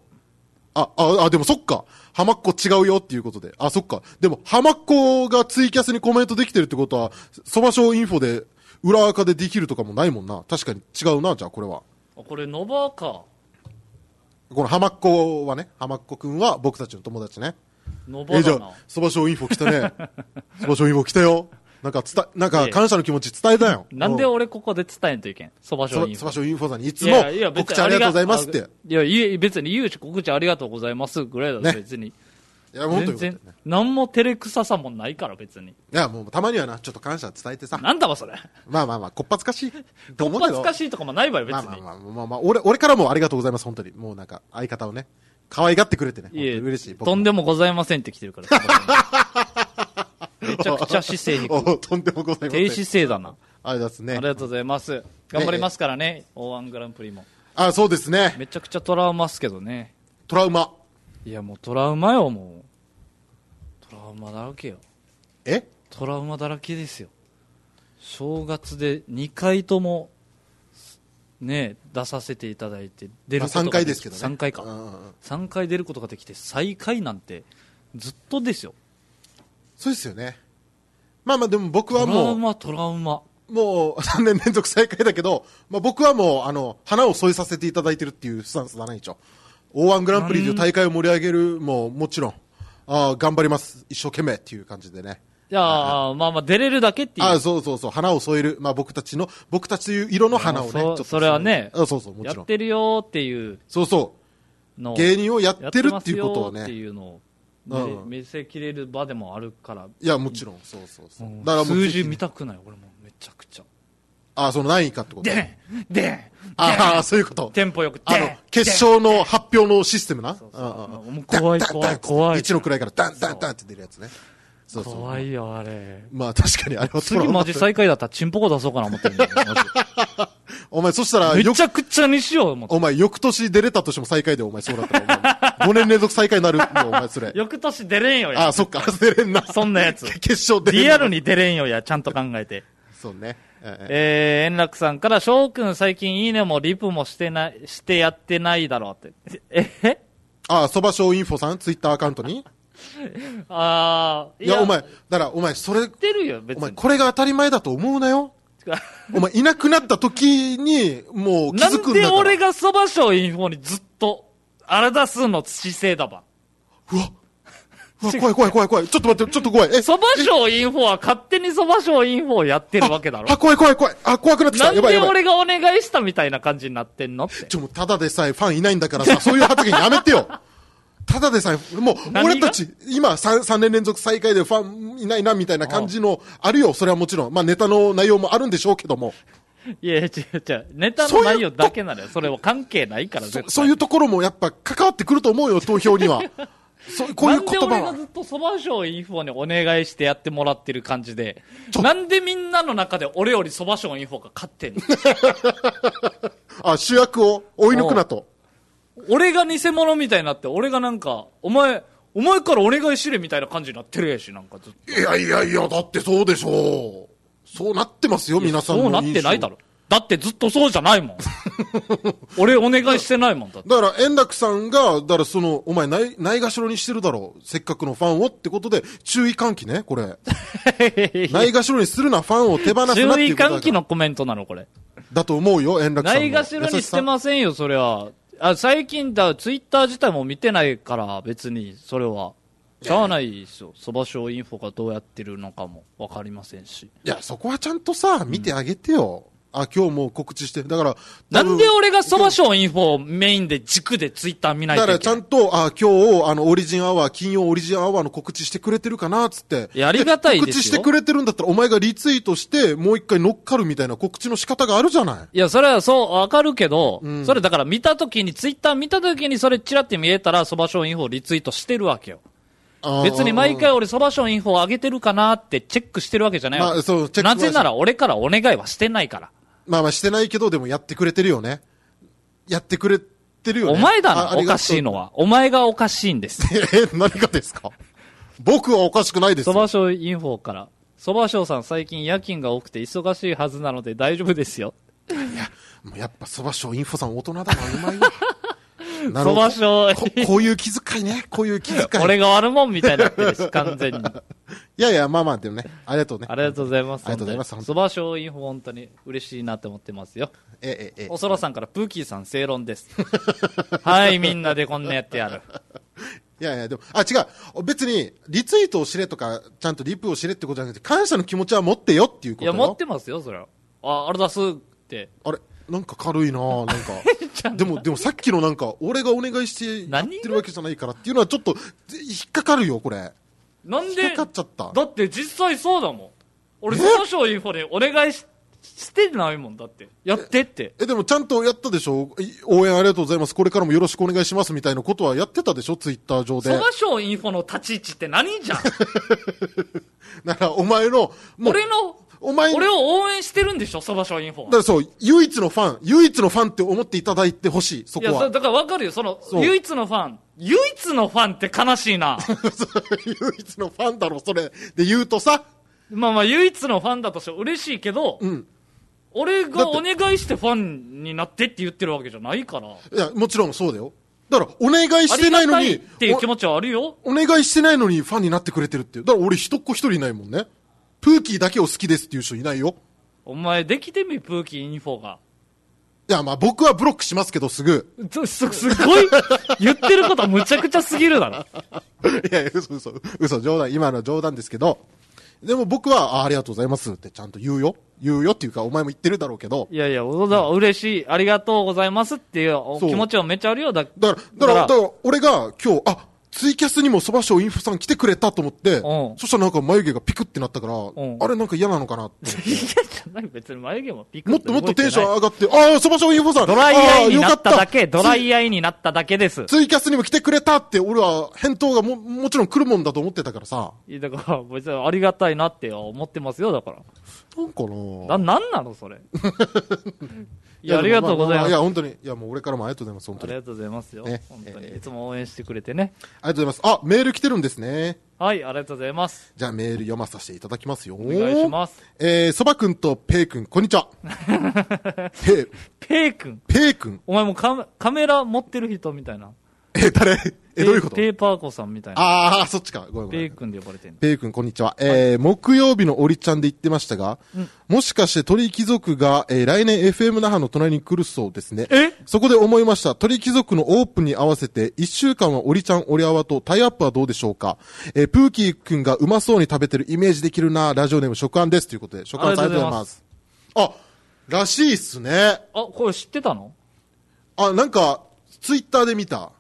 でもそっか。浜っ子違うよっていうことで。そっか。でも、浜っ子がツイキャスにコメントできてるってことは、そばしょうインフォで、裏垢でできるとかもないもんな。確かに違うな、じゃあこれは。 これノバか。 この浜っ子はね、浜っ子くんは僕たちの友達ね。 ノバだな。 じゃあ、そばしょうインフォ来たね。そばしょうインフォ来たよ。なんか感謝の気持ち伝えたよ。 なんで俺ここで伝えんといけん？そばしょうインフォ。 そばしょうインフォさんにいつも告知ありがとうございますって。 いや、別に言うし告知ありがとうございますぐらいだね、別に。いや、もっとよかったね。 何も照れくささもないから別に。いや、もうたまにはな、ちょっと感謝伝えてさ。 なんだわ、それ。 まあ、こっぱずかしい。 こっぱずかしいとかもないわよ、別に。 俺からもありがとうございます、本当に。もうなんか、相方をね、可愛がってくれてね。嬉しい。 とんでもございませんって来てるから。めちゃくちゃ姿勢低い。 とんでもございません。 低姿勢だな。 ありがとうございます。頑張りますからね、O1 グランプリも。 そうですね。 めちゃくちゃトラウマっすけどね。 トラウマ。 いや、もうトラウマよ、もう。トラウマだらけよ。トラウマだらけですよ。正月で2回とも、ね、出させていただいて、出ることが 3回ですけどね。 3回か。3回出ることができて、最下位なんて、ずっとですよ。 そうですよね。まあでも僕はもう。 トラウマ。 もう3年連続最下位だけど、僕はもう、花を添えさせていただいてるっていうスタンスだな、一応。O1 グランプリという大会を盛り上げるもちろん、頑張ります。一生懸命っていう感じでね。 いや出れるだけっていう。 そう。花を添える。僕たちという色の花をね。ちょっとそれはね。 もちろん。 やってるよっていう。 そう芸人をやってるっていうことをね。 っていうのを。見せきれる場でもあるから。 いや、もちろん。そう。 だからもう数字見たくない、俺もめちゃくちゃ。 その何位かってことそういうこと。 テンポよく。 決勝の発表のシステムな。 怖い。 1の位からダンって出るやつね。 怖いよ、あれ。 確かにあれは次マジ最下位だったらチンポコ出そうかな思ってるんだよ。 お前、そしたら、 めちゃくちゃにしよう思って。 お前、翌年出れたとしても最下位で、お前、そうだったら、5年連続最下位になるお前、それ。 翌年出れんよや。 そっか、出れんな。 そんなやつ。 決勝出れん。 リアルに出れんよや、ちゃんと考えて。 そうね。 円楽さんから、翔くん最近いいねもリプもしてやってないだろうって。 そばしょうインフォさんツイッターアカウントにいや、お前、それ、 知ってるよ、別に。 お前、これが当たり前だと思うなよ。お前、いなくなった時に、もう気づくんだから。 なんで俺がそばしょうインフォにずっと、荒出すの姿勢だば。 うわ、怖い。ちょっと待って、ちょっと怖い。 そばしょうインフォは勝手にそばしょうインフォをやってるわけだろ。 怖い。怖くなってきた。 なんで俺がお願いしたみたいな感じになってんのって。 もうただでさえファンいないんだからさ、そういう発言やめてよ。ただでさえ、もう、俺たち、今3年連続最下位でファンいないな、みたいな感じの、あるよ、それはもちろん。ネタの内容もあるんでしょうけども。 いや、違う。ネタの内容だけなのよ。それは関係ないから、 そういうところもやっぱ関わってくると思うよ、投票には。 こういう言葉は。 なんで俺がずっと蕎麦賞インフォにお願いしてやってもらってる感じで、なんでみんなの中で俺より蕎麦賞インフォが勝ってんのあ、主役を追い抜くなと。 俺が偽物みたいになって、俺がなんか、お前からお願いしれみたいな感じになってるやし、なんかずっと。 いや、だってそうでしょう。そうなってますよ、皆さんの印象。 そうなってないだろ。だってずっとそうじゃないもん。俺お願いしてないもんだって。 だから円楽さんが、だからお前ないがしろにしてるだろう。せっかくのファンをってことで、注意喚起ね、これ。ないがしろにするな、ファンを手放すなっていうことだから。 注意喚起のコメントなの、これ。 だと思うよ、円楽さんの。 ないがしろにしてませんよ、それは。最近ツイッター自体も見てないから、別に、それは。しゃあないですよ。蕎麦賞インフォがどうやってるのかもわかりませんし。 いや、そこはちゃんとさ、見てあげてよ。今日もう告知して。だから、 なんで俺が蕎麦賞インフォをメインで軸でツイッター見ないといけない。 だからちゃんと、今日、オリジンアワー、金曜オリジンアワーの告知してくれてるかな、つって。 いや、ありがたいですよ。 告知してくれてるんだったら、お前がリツイートして、もう一回乗っかるみたいな告知の仕方があるじゃない。 いや、それはそう、わかるけど、それだからツイッター見た時にそれチラって見えたら、蕎麦賞インフォをリツイートしてるわけよ。別に毎回俺蕎麦賞インフォを上げてるかなってチェックしてるわけじゃないわけ。 そう、チェックなぜなら俺からお願いはしてないから。 してないけど、でもやってくれてるよね。やってくれてるよね。 お前だな、おかしいのは。お前がおかしいんです。 何がですか？僕はおかしくないですよ。 蕎麦賞インフォから。蕎麦賞さん最近夜勤が多くて忙しいはずなので大丈夫ですよ。 いや、もうやっぱ蕎麦賞インフォさん大人だな、うまいわ。 蕎麦賞こういう気遣いね。こういう気遣い。 俺が悪もんみたいになってるし、完全に。 いや、まあでもね、ありがとうね。 ありがとうございます。 ありがとうございます。 蕎麦賞インフォ本当に嬉しいなって思ってますよ。おそらさんからプーキーさん正論です。はい、みんなでこんなやってやる。 いや、でも、違う。別に、リツイートをしれとか、ちゃんとリプをしれってことじゃなくて、感謝の気持ちは持ってよっていうことよ。 いや、持ってますよ、それは。あれ出すって。 あれなんか軽いななんか。でもさっきのなんか、俺がお願いしてやってるわけじゃないからっていうのはちょっと、引っかかるよ、これ。 なんで引っかかっちゃった。 だって実際そうだもん。俺、蕎麦賞インフォでお願いしてないもん、だって。やってって。 でもちゃんとやったでしょ？応援ありがとうございます。これからもよろしくお願いしますみたいなことはやってたでしょ？ツイッター上で。 蕎麦賞インフォの立ち位置って何じゃん。 だからお前の、 俺を応援してるんでしょ、蕎麦賞インフォは。 だからそう、唯一のファンって思っていただいてほしい、そこは。 いや、だからわかるよ、唯一のファンって悲しいな。 唯一のファンだろ、それ。で言うとさ。 唯一のファンだとして嬉しいけど、俺がお願いしてファンになってって言ってるわけじゃないから。いや、もちろんそうだよ。だから、お願いしてないのに。 っていう気持ちはあるよ。 お願いしてないのにファンになってくれてるっていう。だから俺一人いないもんね。プーキーだけを好きですっていう人いないよ。 お前できてみ、プーキーインフォが。 いや、僕はブロックしますけど、すぐ。 すごい、言ってることはむちゃくちゃすぎるだろ。 いや、嘘、冗談、今のは冗談ですけど。でも僕は、ありがとうございますってちゃんと言うよっていうか、お前も言ってるだろうけど。 いや、嬉しい、ありがとうございますっていう気持ちはめっちゃあるよ。だから、俺が今日、ツイキャスにも蕎麦賞インフォさん来てくれたと思って、そしたらなんか眉毛がピクってなったから、あれなんか嫌なのかなって。 嫌じゃない、別に眉毛もピクってもっとテンション上がって、蕎麦賞インフォさんドライアイになっただけ、ドライアイになっただけです。 ツイキャスにも来てくれたって、俺は返答がもちろん来るもんだと思ってたからさ。 いや、だから、別にありがたいなって思ってますよ、だから。 なんかなんなのそれ。いや、ありがとうございます。 いや、本当に。いや、もう俺からもありがとうございます、本当に。 ありがとうございますよ。本当に。いつも応援してくれてね。 ありがとうございます。メール来てるんですね。 はい、ありがとうございます。 じゃあメール読まさせていただきますよ。お願いします。 そばくんとペイくん、こんにちは。 ペイくん。 ペイくん。 お前もカメラ持ってる人みたいな。 誰どういうこと？ ペーパーコさんみたいな。 そっちか。ごめん。 ペイ君で呼ばれてる。 ペイ君、こんにちは。木曜日のおりちゃんで言ってましたが、もしかして鳥貴族が、来年 FM 那覇の隣に来るそうですね。そこで思いました。鳥貴族のオープンに合わせて、1週間はおりちゃん、おりあわとタイアップはどうでしょうか。プーキー君がうまそうに食べてるイメージできるな、ラジオネーム食案です。ということで、食案さんありがとうございます。らしいっすね。 これ知ってたの？ なんか、ツイッターで見た。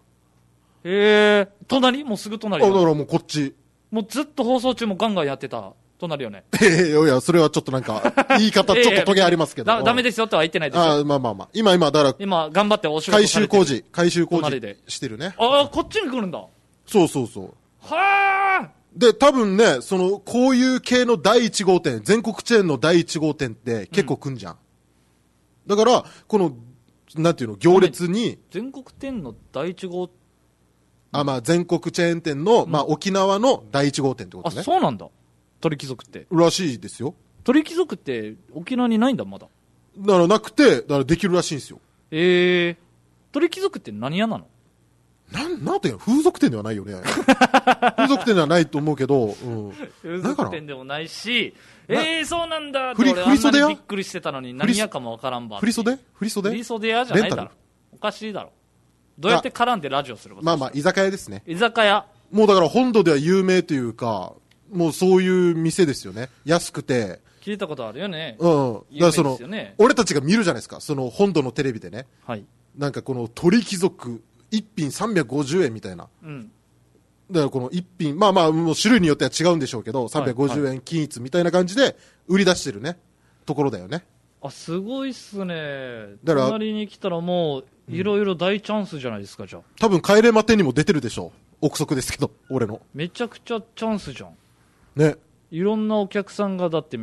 隣？もうすぐ隣。 だからもうこっち。 もうずっと放送中もガンガンやってた。隣よね。 いや、それはちょっとなんか、言い方ちょっとトゲありますけど。 ダメですよとは言ってないですよ。 まあ。今、だから。 今、頑張ってお仕事されてる。 改修工事してるね。 こっちに来るんだ。 そうそうそう。 はあ。 で、多分ね、こういう系の第1号店、全国チェーンの第1号店って結構来んじゃん。だから、なんていうの、行列に。 全国店の第1号。 まあ、全国チェーン店の、まあ、沖縄の第1号店ってことね。 そうなんだ。鳥貴族って。 らしいですよ。 鳥貴族って沖縄にないんだ、まだ。 だからなくて、だからできるらしいんですよ。 鳥貴族って何屋なの？ なんていうの、風俗店ではないよね。風俗店ではないと思うけど、 風俗店でもないし、そうなんだって振袖屋？ びっくりしてたのに何屋かもわからんば。 振袖屋じゃないだろ。おかしいだろ。どうやって絡んでラジオするか。 まあまあ、居酒屋ですね。 居酒屋。 もうだから本土では有名というか、もうそういう店ですよね。安くて。 聞いたことあるよね。 だから俺たちが見るじゃないですか。本土のテレビでね。 はい。 なんかこの鳥貴族、一品350円みたいな。うん。だからこの一品、まあまあ、もう種類によっては違うんでしょうけど、350円均一みたいな感じで売り出してるね、ところだよね。 すごいっすね。隣に来たらもう、いろいろ大チャンスじゃないですか、じゃあ。多分、帰れま10にも出てるでしょう。憶測ですけど、俺の。 めちゃくちゃチャンスじゃん。 ね。 いろんなお客さんがだって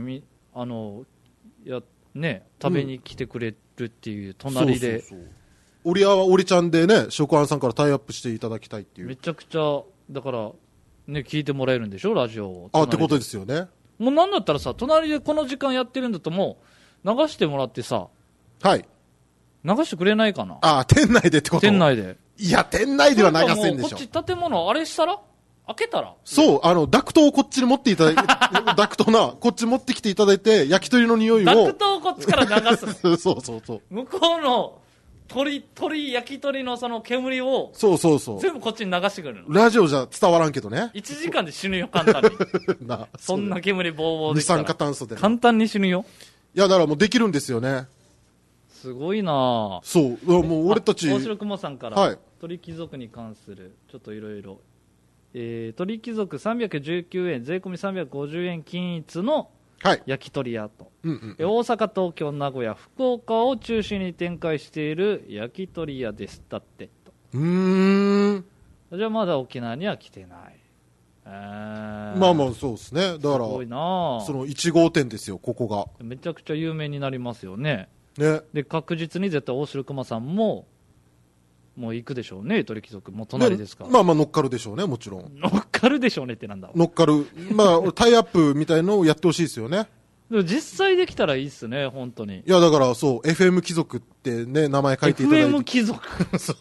食べに来てくれるっていう、隣で。そう。 オリちゃんでね、食安さんからタイアップしていただきたいっていう。 めちゃくちゃ、だから、ね、聞いてもらえるんでしょ、ラジオを。 ってことですよね。 もうなんだったらさ、隣でこの時間やってるんだともう、流してもらってさ。 はい。 流してくれないかな。 店内でってこと？ 店内で。 いや、店内では流せんでしょ。 こっち建物、あれしたら開けたらそう、ダクトをこっちに持っていただいて、ダクトこっち持ってきていただいて、焼き鳥の匂いを。 ダクトをこっちから流すの。 そう。 向こうの、焼き鳥のその煙を。 そう。 全部こっちに流してくるの。 ラジオじゃ伝わらんけどね。 1時間で死ぬよ、簡単に。そんな煙ボーボーで。 二酸化炭素で。 簡単に死ぬよ。 いや、だからもうできるんですよね。 すごいな。 そう。もう俺たち。 大城雲さんから、はい、鳥貴族に関する、ちょっといろいろ。鳥貴族319円、税込み350円均一の焼き鳥屋と、大阪、東京、名古屋、福岡を中心に展開している焼き鳥屋ですだってと。じゃあまだ沖縄には来てない。 まあまあそうですね。だから、 すごいな。 その1号店ですよ、ここが。 めちゃくちゃ有名になりますよね。 ね。 で、確実に絶対大城熊さんも、もう行くでしょうね、鳥貴族。もう隣ですから。 まあまあ乗っかるでしょうね、もちろん。 乗っかるでしょうねってなんだ。 乗っかる。まあ、タイアップみたいのをやってほしいですよね。 でも実際できたらいいっすね、本当に。 いや、だからそう、FM 貴族ってね、名前書いていただいて。 FM 貴族そう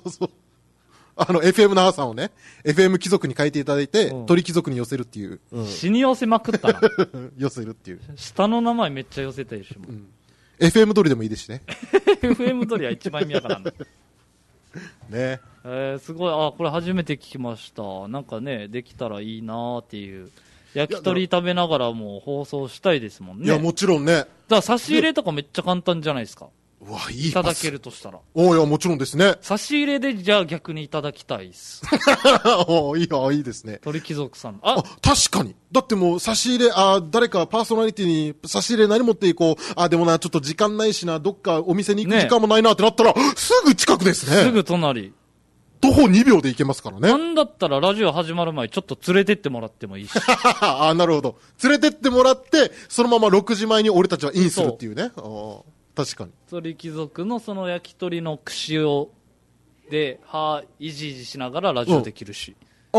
。FM 那覇さんをね、FM 貴族に書いていただいて、鳥貴族に寄せるっていう。 死に寄せまくったな。 寄せるっていう。 下の名前めっちゃ寄せたいしも。 FM 鳥でもいいですしね。 FM 鳥は一番意味わからんの。 ね。 すごい、これ初めて聞きました。なんかね、できたらいいなーっていう。焼き鳥食べながらも放送したいですもんね。 いや、もちろんね。だから差し入れとかめっちゃ簡単じゃないですか。 うわ、いただけるとしたら。 いや、もちろんですね。 差し入れで、じゃあ逆にいただきたいっす。 いいですね。 鳥貴族さん。 確かに。だってもう差し入れ、誰かパーソナリティに差し入れ何持っていこう。でもな、ちょっと時間ないしな、どっかお店に行く時間もないなってなったら、すぐ近くですね。 すぐ隣。 徒歩2秒で行けますからね。 なんだったらラジオ始まる前、ちょっと連れてってもらってもいいし。 なるほど。連れてってもらって、そのまま6時前に俺たちはインするっていうね。確かに。 鳥貴族のその焼き鳥の串を、で、いじいじしながらラジオできるし。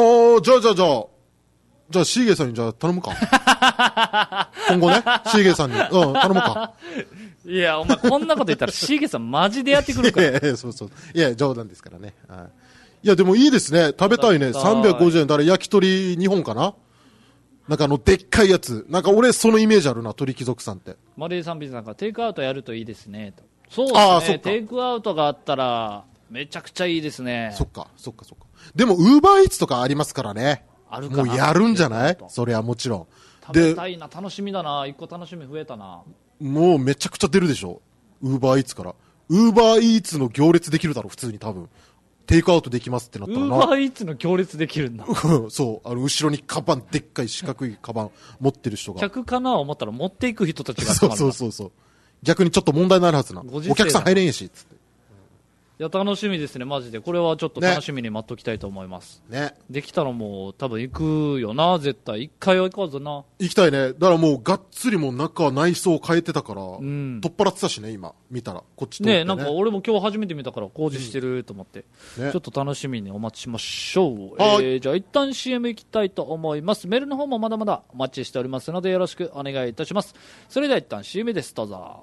じゃあ、シーゲーさんに頼むか。今後ね、シーゲーさんに。頼むか。 いや、お前こんなこと言ったらシーゲーさんマジでやってくるから。 そう。いや、冗談ですからね。いや、でもいいですね。食べたいね。350円。だから焼き鳥2本かな。なんかでっかいやつ。なんか俺そのイメージあるな、鳥貴族さんって。 マリーさんビズなんかテイクアウトやるといいですね。と。そうですね。テイクアウトがあったら、めちゃくちゃいいですね。 そっか。でも、ウーバーイーツとかありますからね。 あるかな。 もうやるんじゃない？それはもちろん。 食べたいな、楽しみだな。一個楽しみ増えたな。 もうめちゃくちゃ出るでしょ。ウーバーイーツから。ウーバーイーツの行列できるだろ、普通に多分。テイクアウトできますってなったらな。 ウーバーイーツの行列できるんだ。 そう。後ろにカバン、でっかい四角いカバン持ってる人が。 客かな思ったら持っていく人たちが集まる。 そう。逆にちょっと問題になるはずな。お客さん入れんし、つって。 いや楽しみですねマジで。これはちょっと楽しみに待っときたいと思いますね。できたらもう多分行くよな絶対。一回は行こうぞな。 行きたいね。だからもうがっつりもう中内装変えてたから、取っ払ってたしね今見たらこっちね。なんか俺も今日初めて見たから工事してると思って、 ね、 ちょっと楽しみにお待ちしましょう。じゃあ一旦 CM 行きたいと思います。メールの方もまだまだお待ちしておりますのでよろしくお願いいたします。それでは一旦 CM です。どうぞ。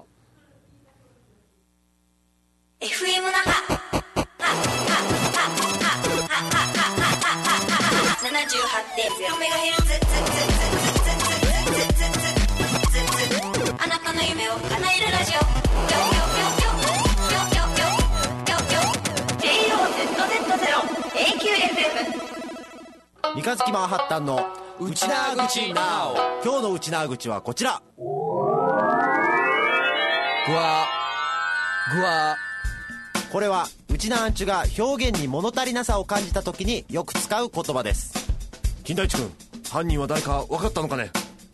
FM 那覇 78.0MHz あなたの夢を叶えるラジオ JOZZ0AQFM 三日月マンハッタンのウチナー口ナオ。今日のウチナー口はこちら。ぐわぐわ。これはウチナーンチュが表現に物足りなさを感じた時によく使う言葉です。 金田一君、犯人は誰か分かったのかね。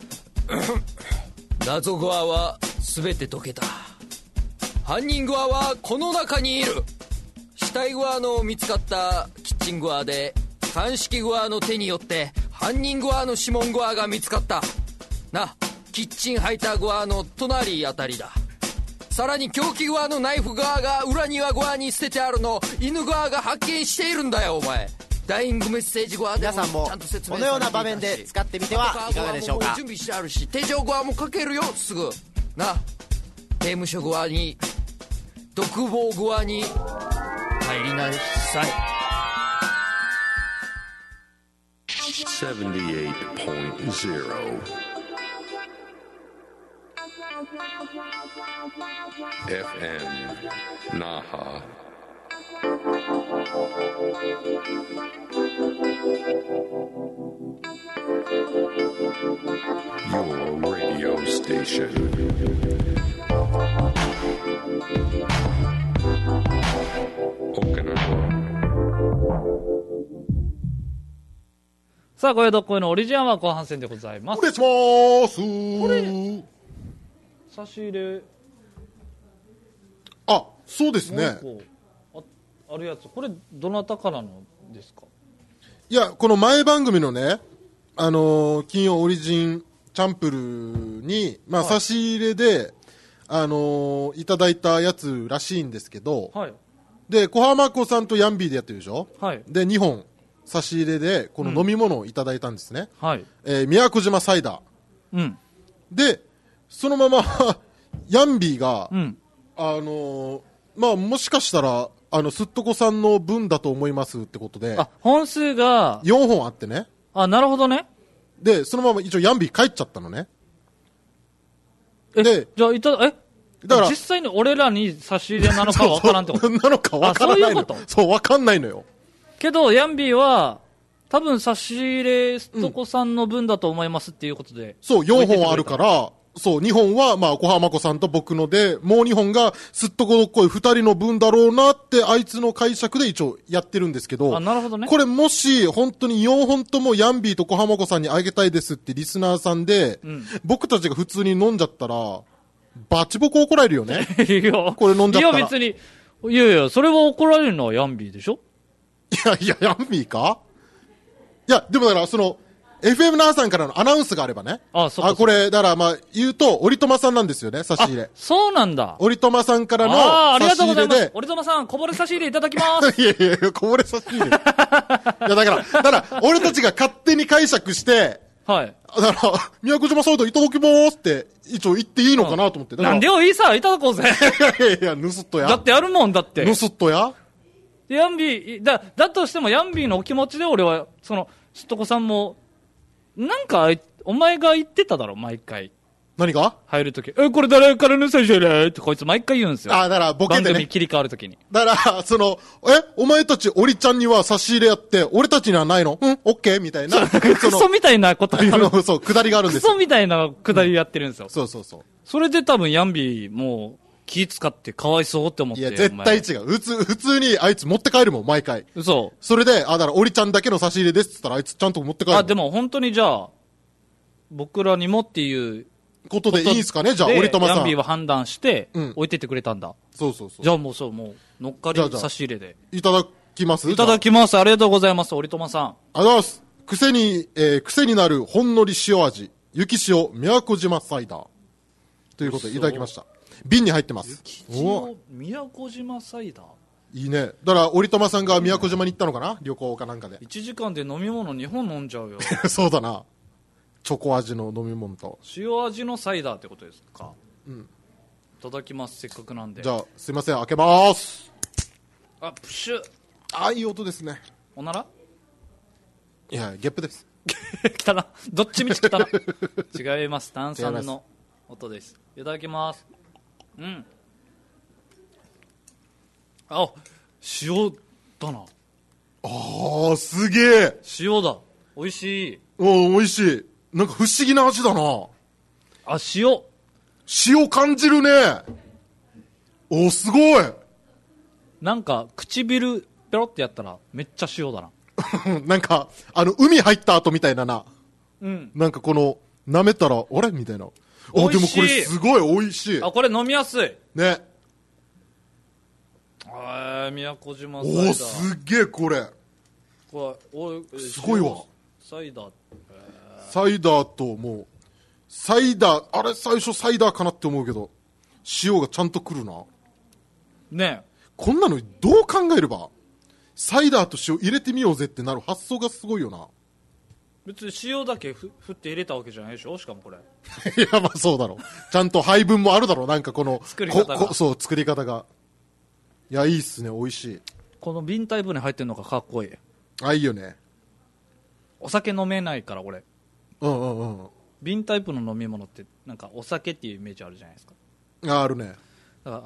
謎グワは全て解けた。犯人グワはこの中にいる。死体グワの見つかったキッチングワで鑑識グワの手によって犯人グワの指紋グワが見つかったな。キッチンハイターグワの隣あたりだ。さらに凶器グワのナイフグワが裏庭グワに捨ててあるの犬グワが発見しているんだよお前。ダイイングメッセージグワでも皆さんもこのような場面で使ってみてはいかがでしょうか。 準備してあるし手錠グワもかけるよすぐな。刑務所グワに独房グワに入りなさい。 78.0 FM Naha. Your radio station. Okinawa. さあ、ご用声のオリジンは後半戦でございます。 お願いします。 これ差し入れ、 あ、そうですね。 あるやつ、これどなたからのですか。いや、この前番組のね、金曜オリジンチャンプルに、まあ、差し入れで、いただいたやつらしいんですけど、はい、で小浜子さんとヤンビーでやってるでしょ、はい、で2本差し入れでこの飲み物をいただいたんですね、はい、宮古島サイダー、うん、でそのままヤンビーが、うん、まあ、もしかしたらすっとこさんの分だと思いますってことで、 本数が 4本あってね、 なるほどね。でそのまま一応ヤンビー帰っちゃったのね。 でじゃあだから実際に俺らに差し入れなのかわからんってことなのかわからないの。そういうこと。そう、わかんないのよ。 けどヤンビーは多分差し入れすっとこさんの分だと思いますっていうことで、 そう4本あるから、そう2本はまあ小浜子さんと僕ので、もう2本がすっとこどっこい2人の分だろうなってあいつの解釈で一応やってるんですけど、 なるほどね。 これもし本当に4本ともヤンビーと小浜子さんにあげたいですってリスナーさんで、僕たちが普通に飲んじゃったらバチボコ怒られるよね。 いやこれ飲んじゃったら。 いや別に、いやいやそれは怒られるのはヤンビーでしょ。 いやヤンビーか。いやでもだからそのFM ナーさんからのアナウンスがあればね。そうこれだからまあ言うと折友さんなんですよね、差し入れ。 そうなんだ。 折友さんからの差し入れで。 ありがとうございます。折友さんこぼれ差し入れいただきます。 いやこぼれ差し入れ。いやだから俺たちが勝手に解釈して。はい。だから、宮古島サイダーいただきますって、一応言っていいのかなと思って。 なんでよ、いいさ、いただこうぜ。 いや、盗っとや。 だってやるもんだって。 盗っとや。 ヤンビー、だとしてもヤンビーのお気持ちで俺は、すっとこさんも、なんか、お前が言ってただろ、毎回。 何が入るとき。これ誰からの最初やってこいつ毎回言うんですよ。 だからボケでね。 番組切り替わるときに。 だから、お前たちオリちゃんには差し入れやって、俺たちにはないの？オッケーみたいな。 クソみたいなこと言う。 そう、下りがあるんですよ。 クソみたいな下りやってるんですよ。 そうそうそう。 それで多分ヤンビーもう気使ってかわいそうって思って。 いや、絶対違う。普通にあいつ持って帰るもん、毎回。 そう。 それで、だからオリちゃんだけの差し入れですって言ったらあいつちゃんと持って帰る。 でも本当にじゃあ、僕らにもっていう、 ことでいいんすかね、じゃあ、折友さん。 ヤンビーは判断して、置いてってくれたんだ。 そうそうそう。 じゃあもう乗っかり差し入れで。 いただきます。 いただきます。ありがとうございます。おりとまさん。 ありがとうございます。癖になるほんのり塩味、雪塩宮古島サイダー。ということでいただきました。瓶に入ってます。 雪塩宮古島サイダー。 いいね。だから、折友さんが宮古島に行ったのかな、旅行かなんかで。 1時間で飲み物2本飲んじゃうよ。 そうだな。チョコ味の飲み物と。 塩味のサイダーってことですか。 うん。 いただきます、せっかくなんで。 じゃあ、すいません、開けまーす。 あ、プシュ。 あ、いい音ですね。 おなら？ いや、ゲップです。 来たな。どっちみち来たな。違います。炭酸の音です。いただきます。うん。あ、塩だな。 あー、すげえ。 塩だ。美味しい。 美味しい。なんか不思議な味だな。 あ、塩感じるね。すごい。 なんか唇ペロってやったらめっちゃ塩だな。 なんか海入った後みたいなな。 うん。 なんかこの舐めたらあれみたいな。でもこれすごい美味しい。 あ、これ飲みやすいね。 宮古島サイダー。 すげえこれすごいわ。 サイダー、 サイダーともうサイダー、あれ最初サイダーかなって思うけど塩がちゃんとくるな。 ねえ、 こんなのどう考えればサイダーと塩入れてみようぜってなる発想がすごいよな。 別に塩だけ振って入れたわけじゃないでしょ、しかもこれ。 いやまあそうだろう。ちゃんと配分もあるだろう。なんかこの作り方がそう作り方が。いやいいっすね、美味しい。 この瓶タイプに入ってるのがかっこいい。 あ、いいよね。 お酒飲めないから俺。 うんうんうん。 瓶タイプの飲み物ってなんかお酒っていうイメージあるじゃないですか。 あるね。 だから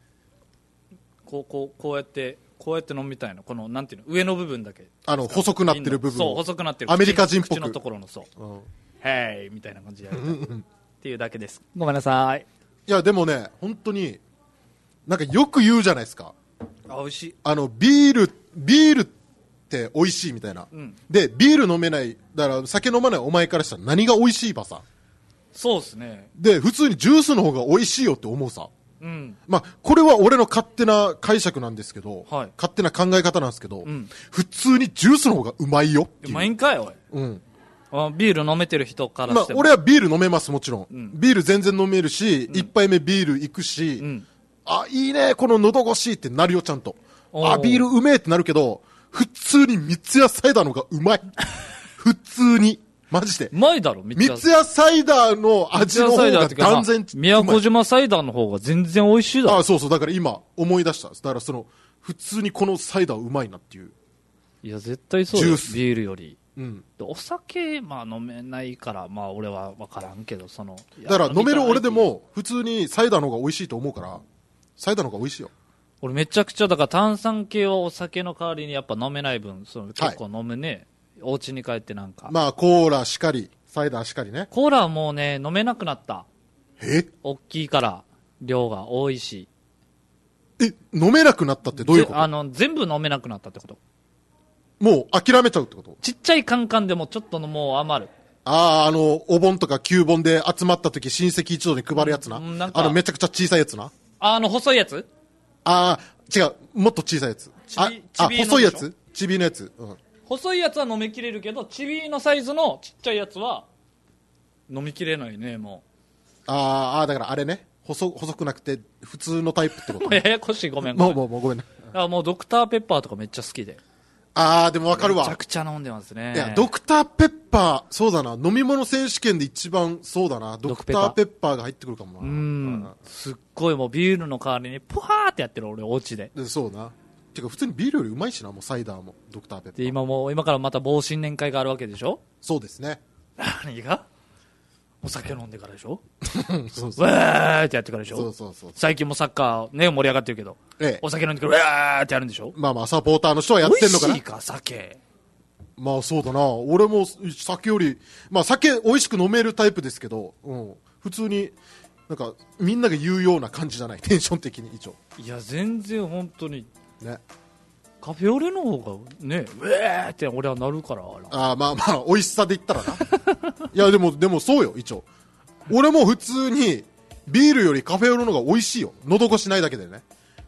こうやって飲みたいの。このなんていうの、上の部分だけ。 細くなってる部分。 そう、細くなってる。 アメリカ人っぽく。 口のところのそう。 うん、 ヘイみたいな感じでやるっていうだけです。ごめんなさい。 いやでもね、本当になんかよく言うじゃないですか。 あ、美味しい。 ビールって美味しいみたいな。うん、でビール飲めない、だから酒飲まないお前からしたら何が美味しいばさ。 そうですね。 で普通にジュースの方が美味しいよって思うさ。 うん、 まあこれは俺の勝手な解釈なんですけど、 はい、 勝手な考え方なんですけど、 うん、 普通にジュースの方がうまいよっていう。 うまいんかいおい。 うん。 ビール飲めてる人からしても、 まあ、俺はビール飲めます、もちろん、 うん、 ビール全然飲めるし、一杯目ビール行くし、あ、いいねこの喉越しってなるよちゃんと。あ、ビールうめえってなるけど、普通に三ツ矢サイダーの方がうまい。普通にマジでうまいだろ。 三ツ矢サイダーの味の方が断然宮古島サイダーの方が全然美味しいだろ。 あ、そうそう、だから今思い出した。だから普通にこのサイダーうまいなっていう。 いや絶対そうよ、ビールより。 うん、 お酒、まあ、飲めないから、まあ、俺は分からんけど、 だから飲める俺でも普通にサイダーの方が美味しいと思うから、サイダーの方が美味しいよ。 俺めちゃくちゃだから炭酸系はお酒の代わりにやっぱ飲めない分結構飲むね、はい、お家に帰ってなんかまあコーラしかりサイダーしかりね。 コーラはもうね飲めなくなった。大きいから量が多いし。 飲めなくなったってどういうこと？ 全部飲めなくなったってこと？ もう諦めちゃうってこと？ ちっちゃいカンカンでもちょっともう余る。 ああ、お盆とか旧盆で集まった時親戚一同に配るやつな。めちゃくちゃ小さいやつな。 細いやつ？ ああ、違う。もっと小さいやつ。細いやつ？ちびのやつ。うん。 細いやつは飲みきれるけど、ちびのサイズのちっちゃいやつは飲みきれないね、もう。 だからあれね。細くなくて普通のタイプってこと？ ややこしい、ごめん。 もうごめんな。 もうドクターペッパーとかめっちゃ好きで。 でもわかるわ。 めちゃくちゃ飲んでますね。 いや、ドクターペッパー、そうだな。飲み物選手権で一番そうだな。ドクターペッパーが入ってくるかもな。 すっごいもうビールの代わりにプハーってやってる俺お家で。 そうな。てか普通にビールよりうまいしな、もうサイダーもドクターペッパー。 で今からまた某新年会があるわけでしょ？ そうですね。 何が？お酒飲んでからでしょ？ そうそう。 わーってやってからでしょ？ そう。 最近もサッカーね盛り上がってるけど、お酒飲んでからわーってやるんでしょ？ まあサポーターの人はやってんのかな。 美味しいか酒。 まあそうだな。俺も酒より、まあ酒美味しく飲めるタイプですけど、普通になんかみんなが言うような感じじゃない。テンション的に一応。 いや全然本当にね。 カフェオレの方がね、うえーって俺はなるから。 まあ美味しさで言ったらな。いやでもそうよ一応。俺も普通にビールよりカフェオレの方が美味しいよ。喉越しないだけでね。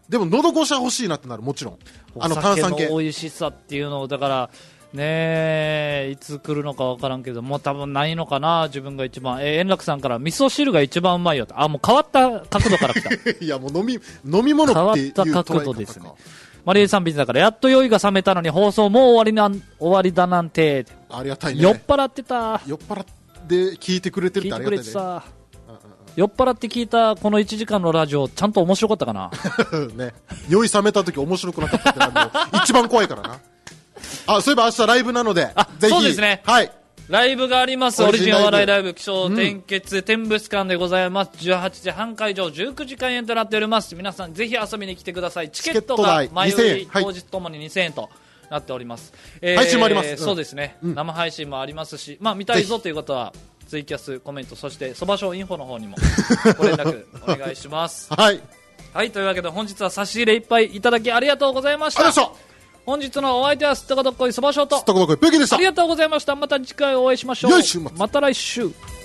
でも喉越しは欲しいなってなる、もちろん。炭酸系。 お酒の美味しさっていうのを、だからね、いつ来るのか分からんけど、もう多分ないのかな、自分が一番。円楽さんから味噌汁が一番うまいよって。もう変わった角度から来た。 いや、もう飲み物っていう変わった角度ですね。マリエさんビズだから、やっと酔いが冷めたのに放送もう終わりだなんて。 ありがたいね。 酔っ払ってた。 酔っ払って聞いてくれてるってありがたいね。聞いてくれてさ。 酔っ払って聞いたこの1時間のラジオ、ちゃんと面白かったかな。 ね。酔い冷めた時面白くなかったってなんで、一番怖いからな。そういえば明日ライブなので、ぜひ。 そうですね。 はい。 ライブがあります。オリジンお笑いライブ、気象転結天物館でございます。18時半会場、19時開演となっております。皆さんぜひ遊びに来てください。チケットが前売り、当日ともに2000円となっております。 配信もあります。 そうですね。生配信もありますし、見たいぞという方は、ツイキャス、コメント、そしてそばショーインフォの方にもご連絡お願いします。 はい。 はい、というわけで本日は差し入れいっぱいいただきありがとうございました。本日のお相手はすったかどっこいそばショーとすったかどっこいペギでした。 ありがとうございました。また次回お会いしましょう。また来週。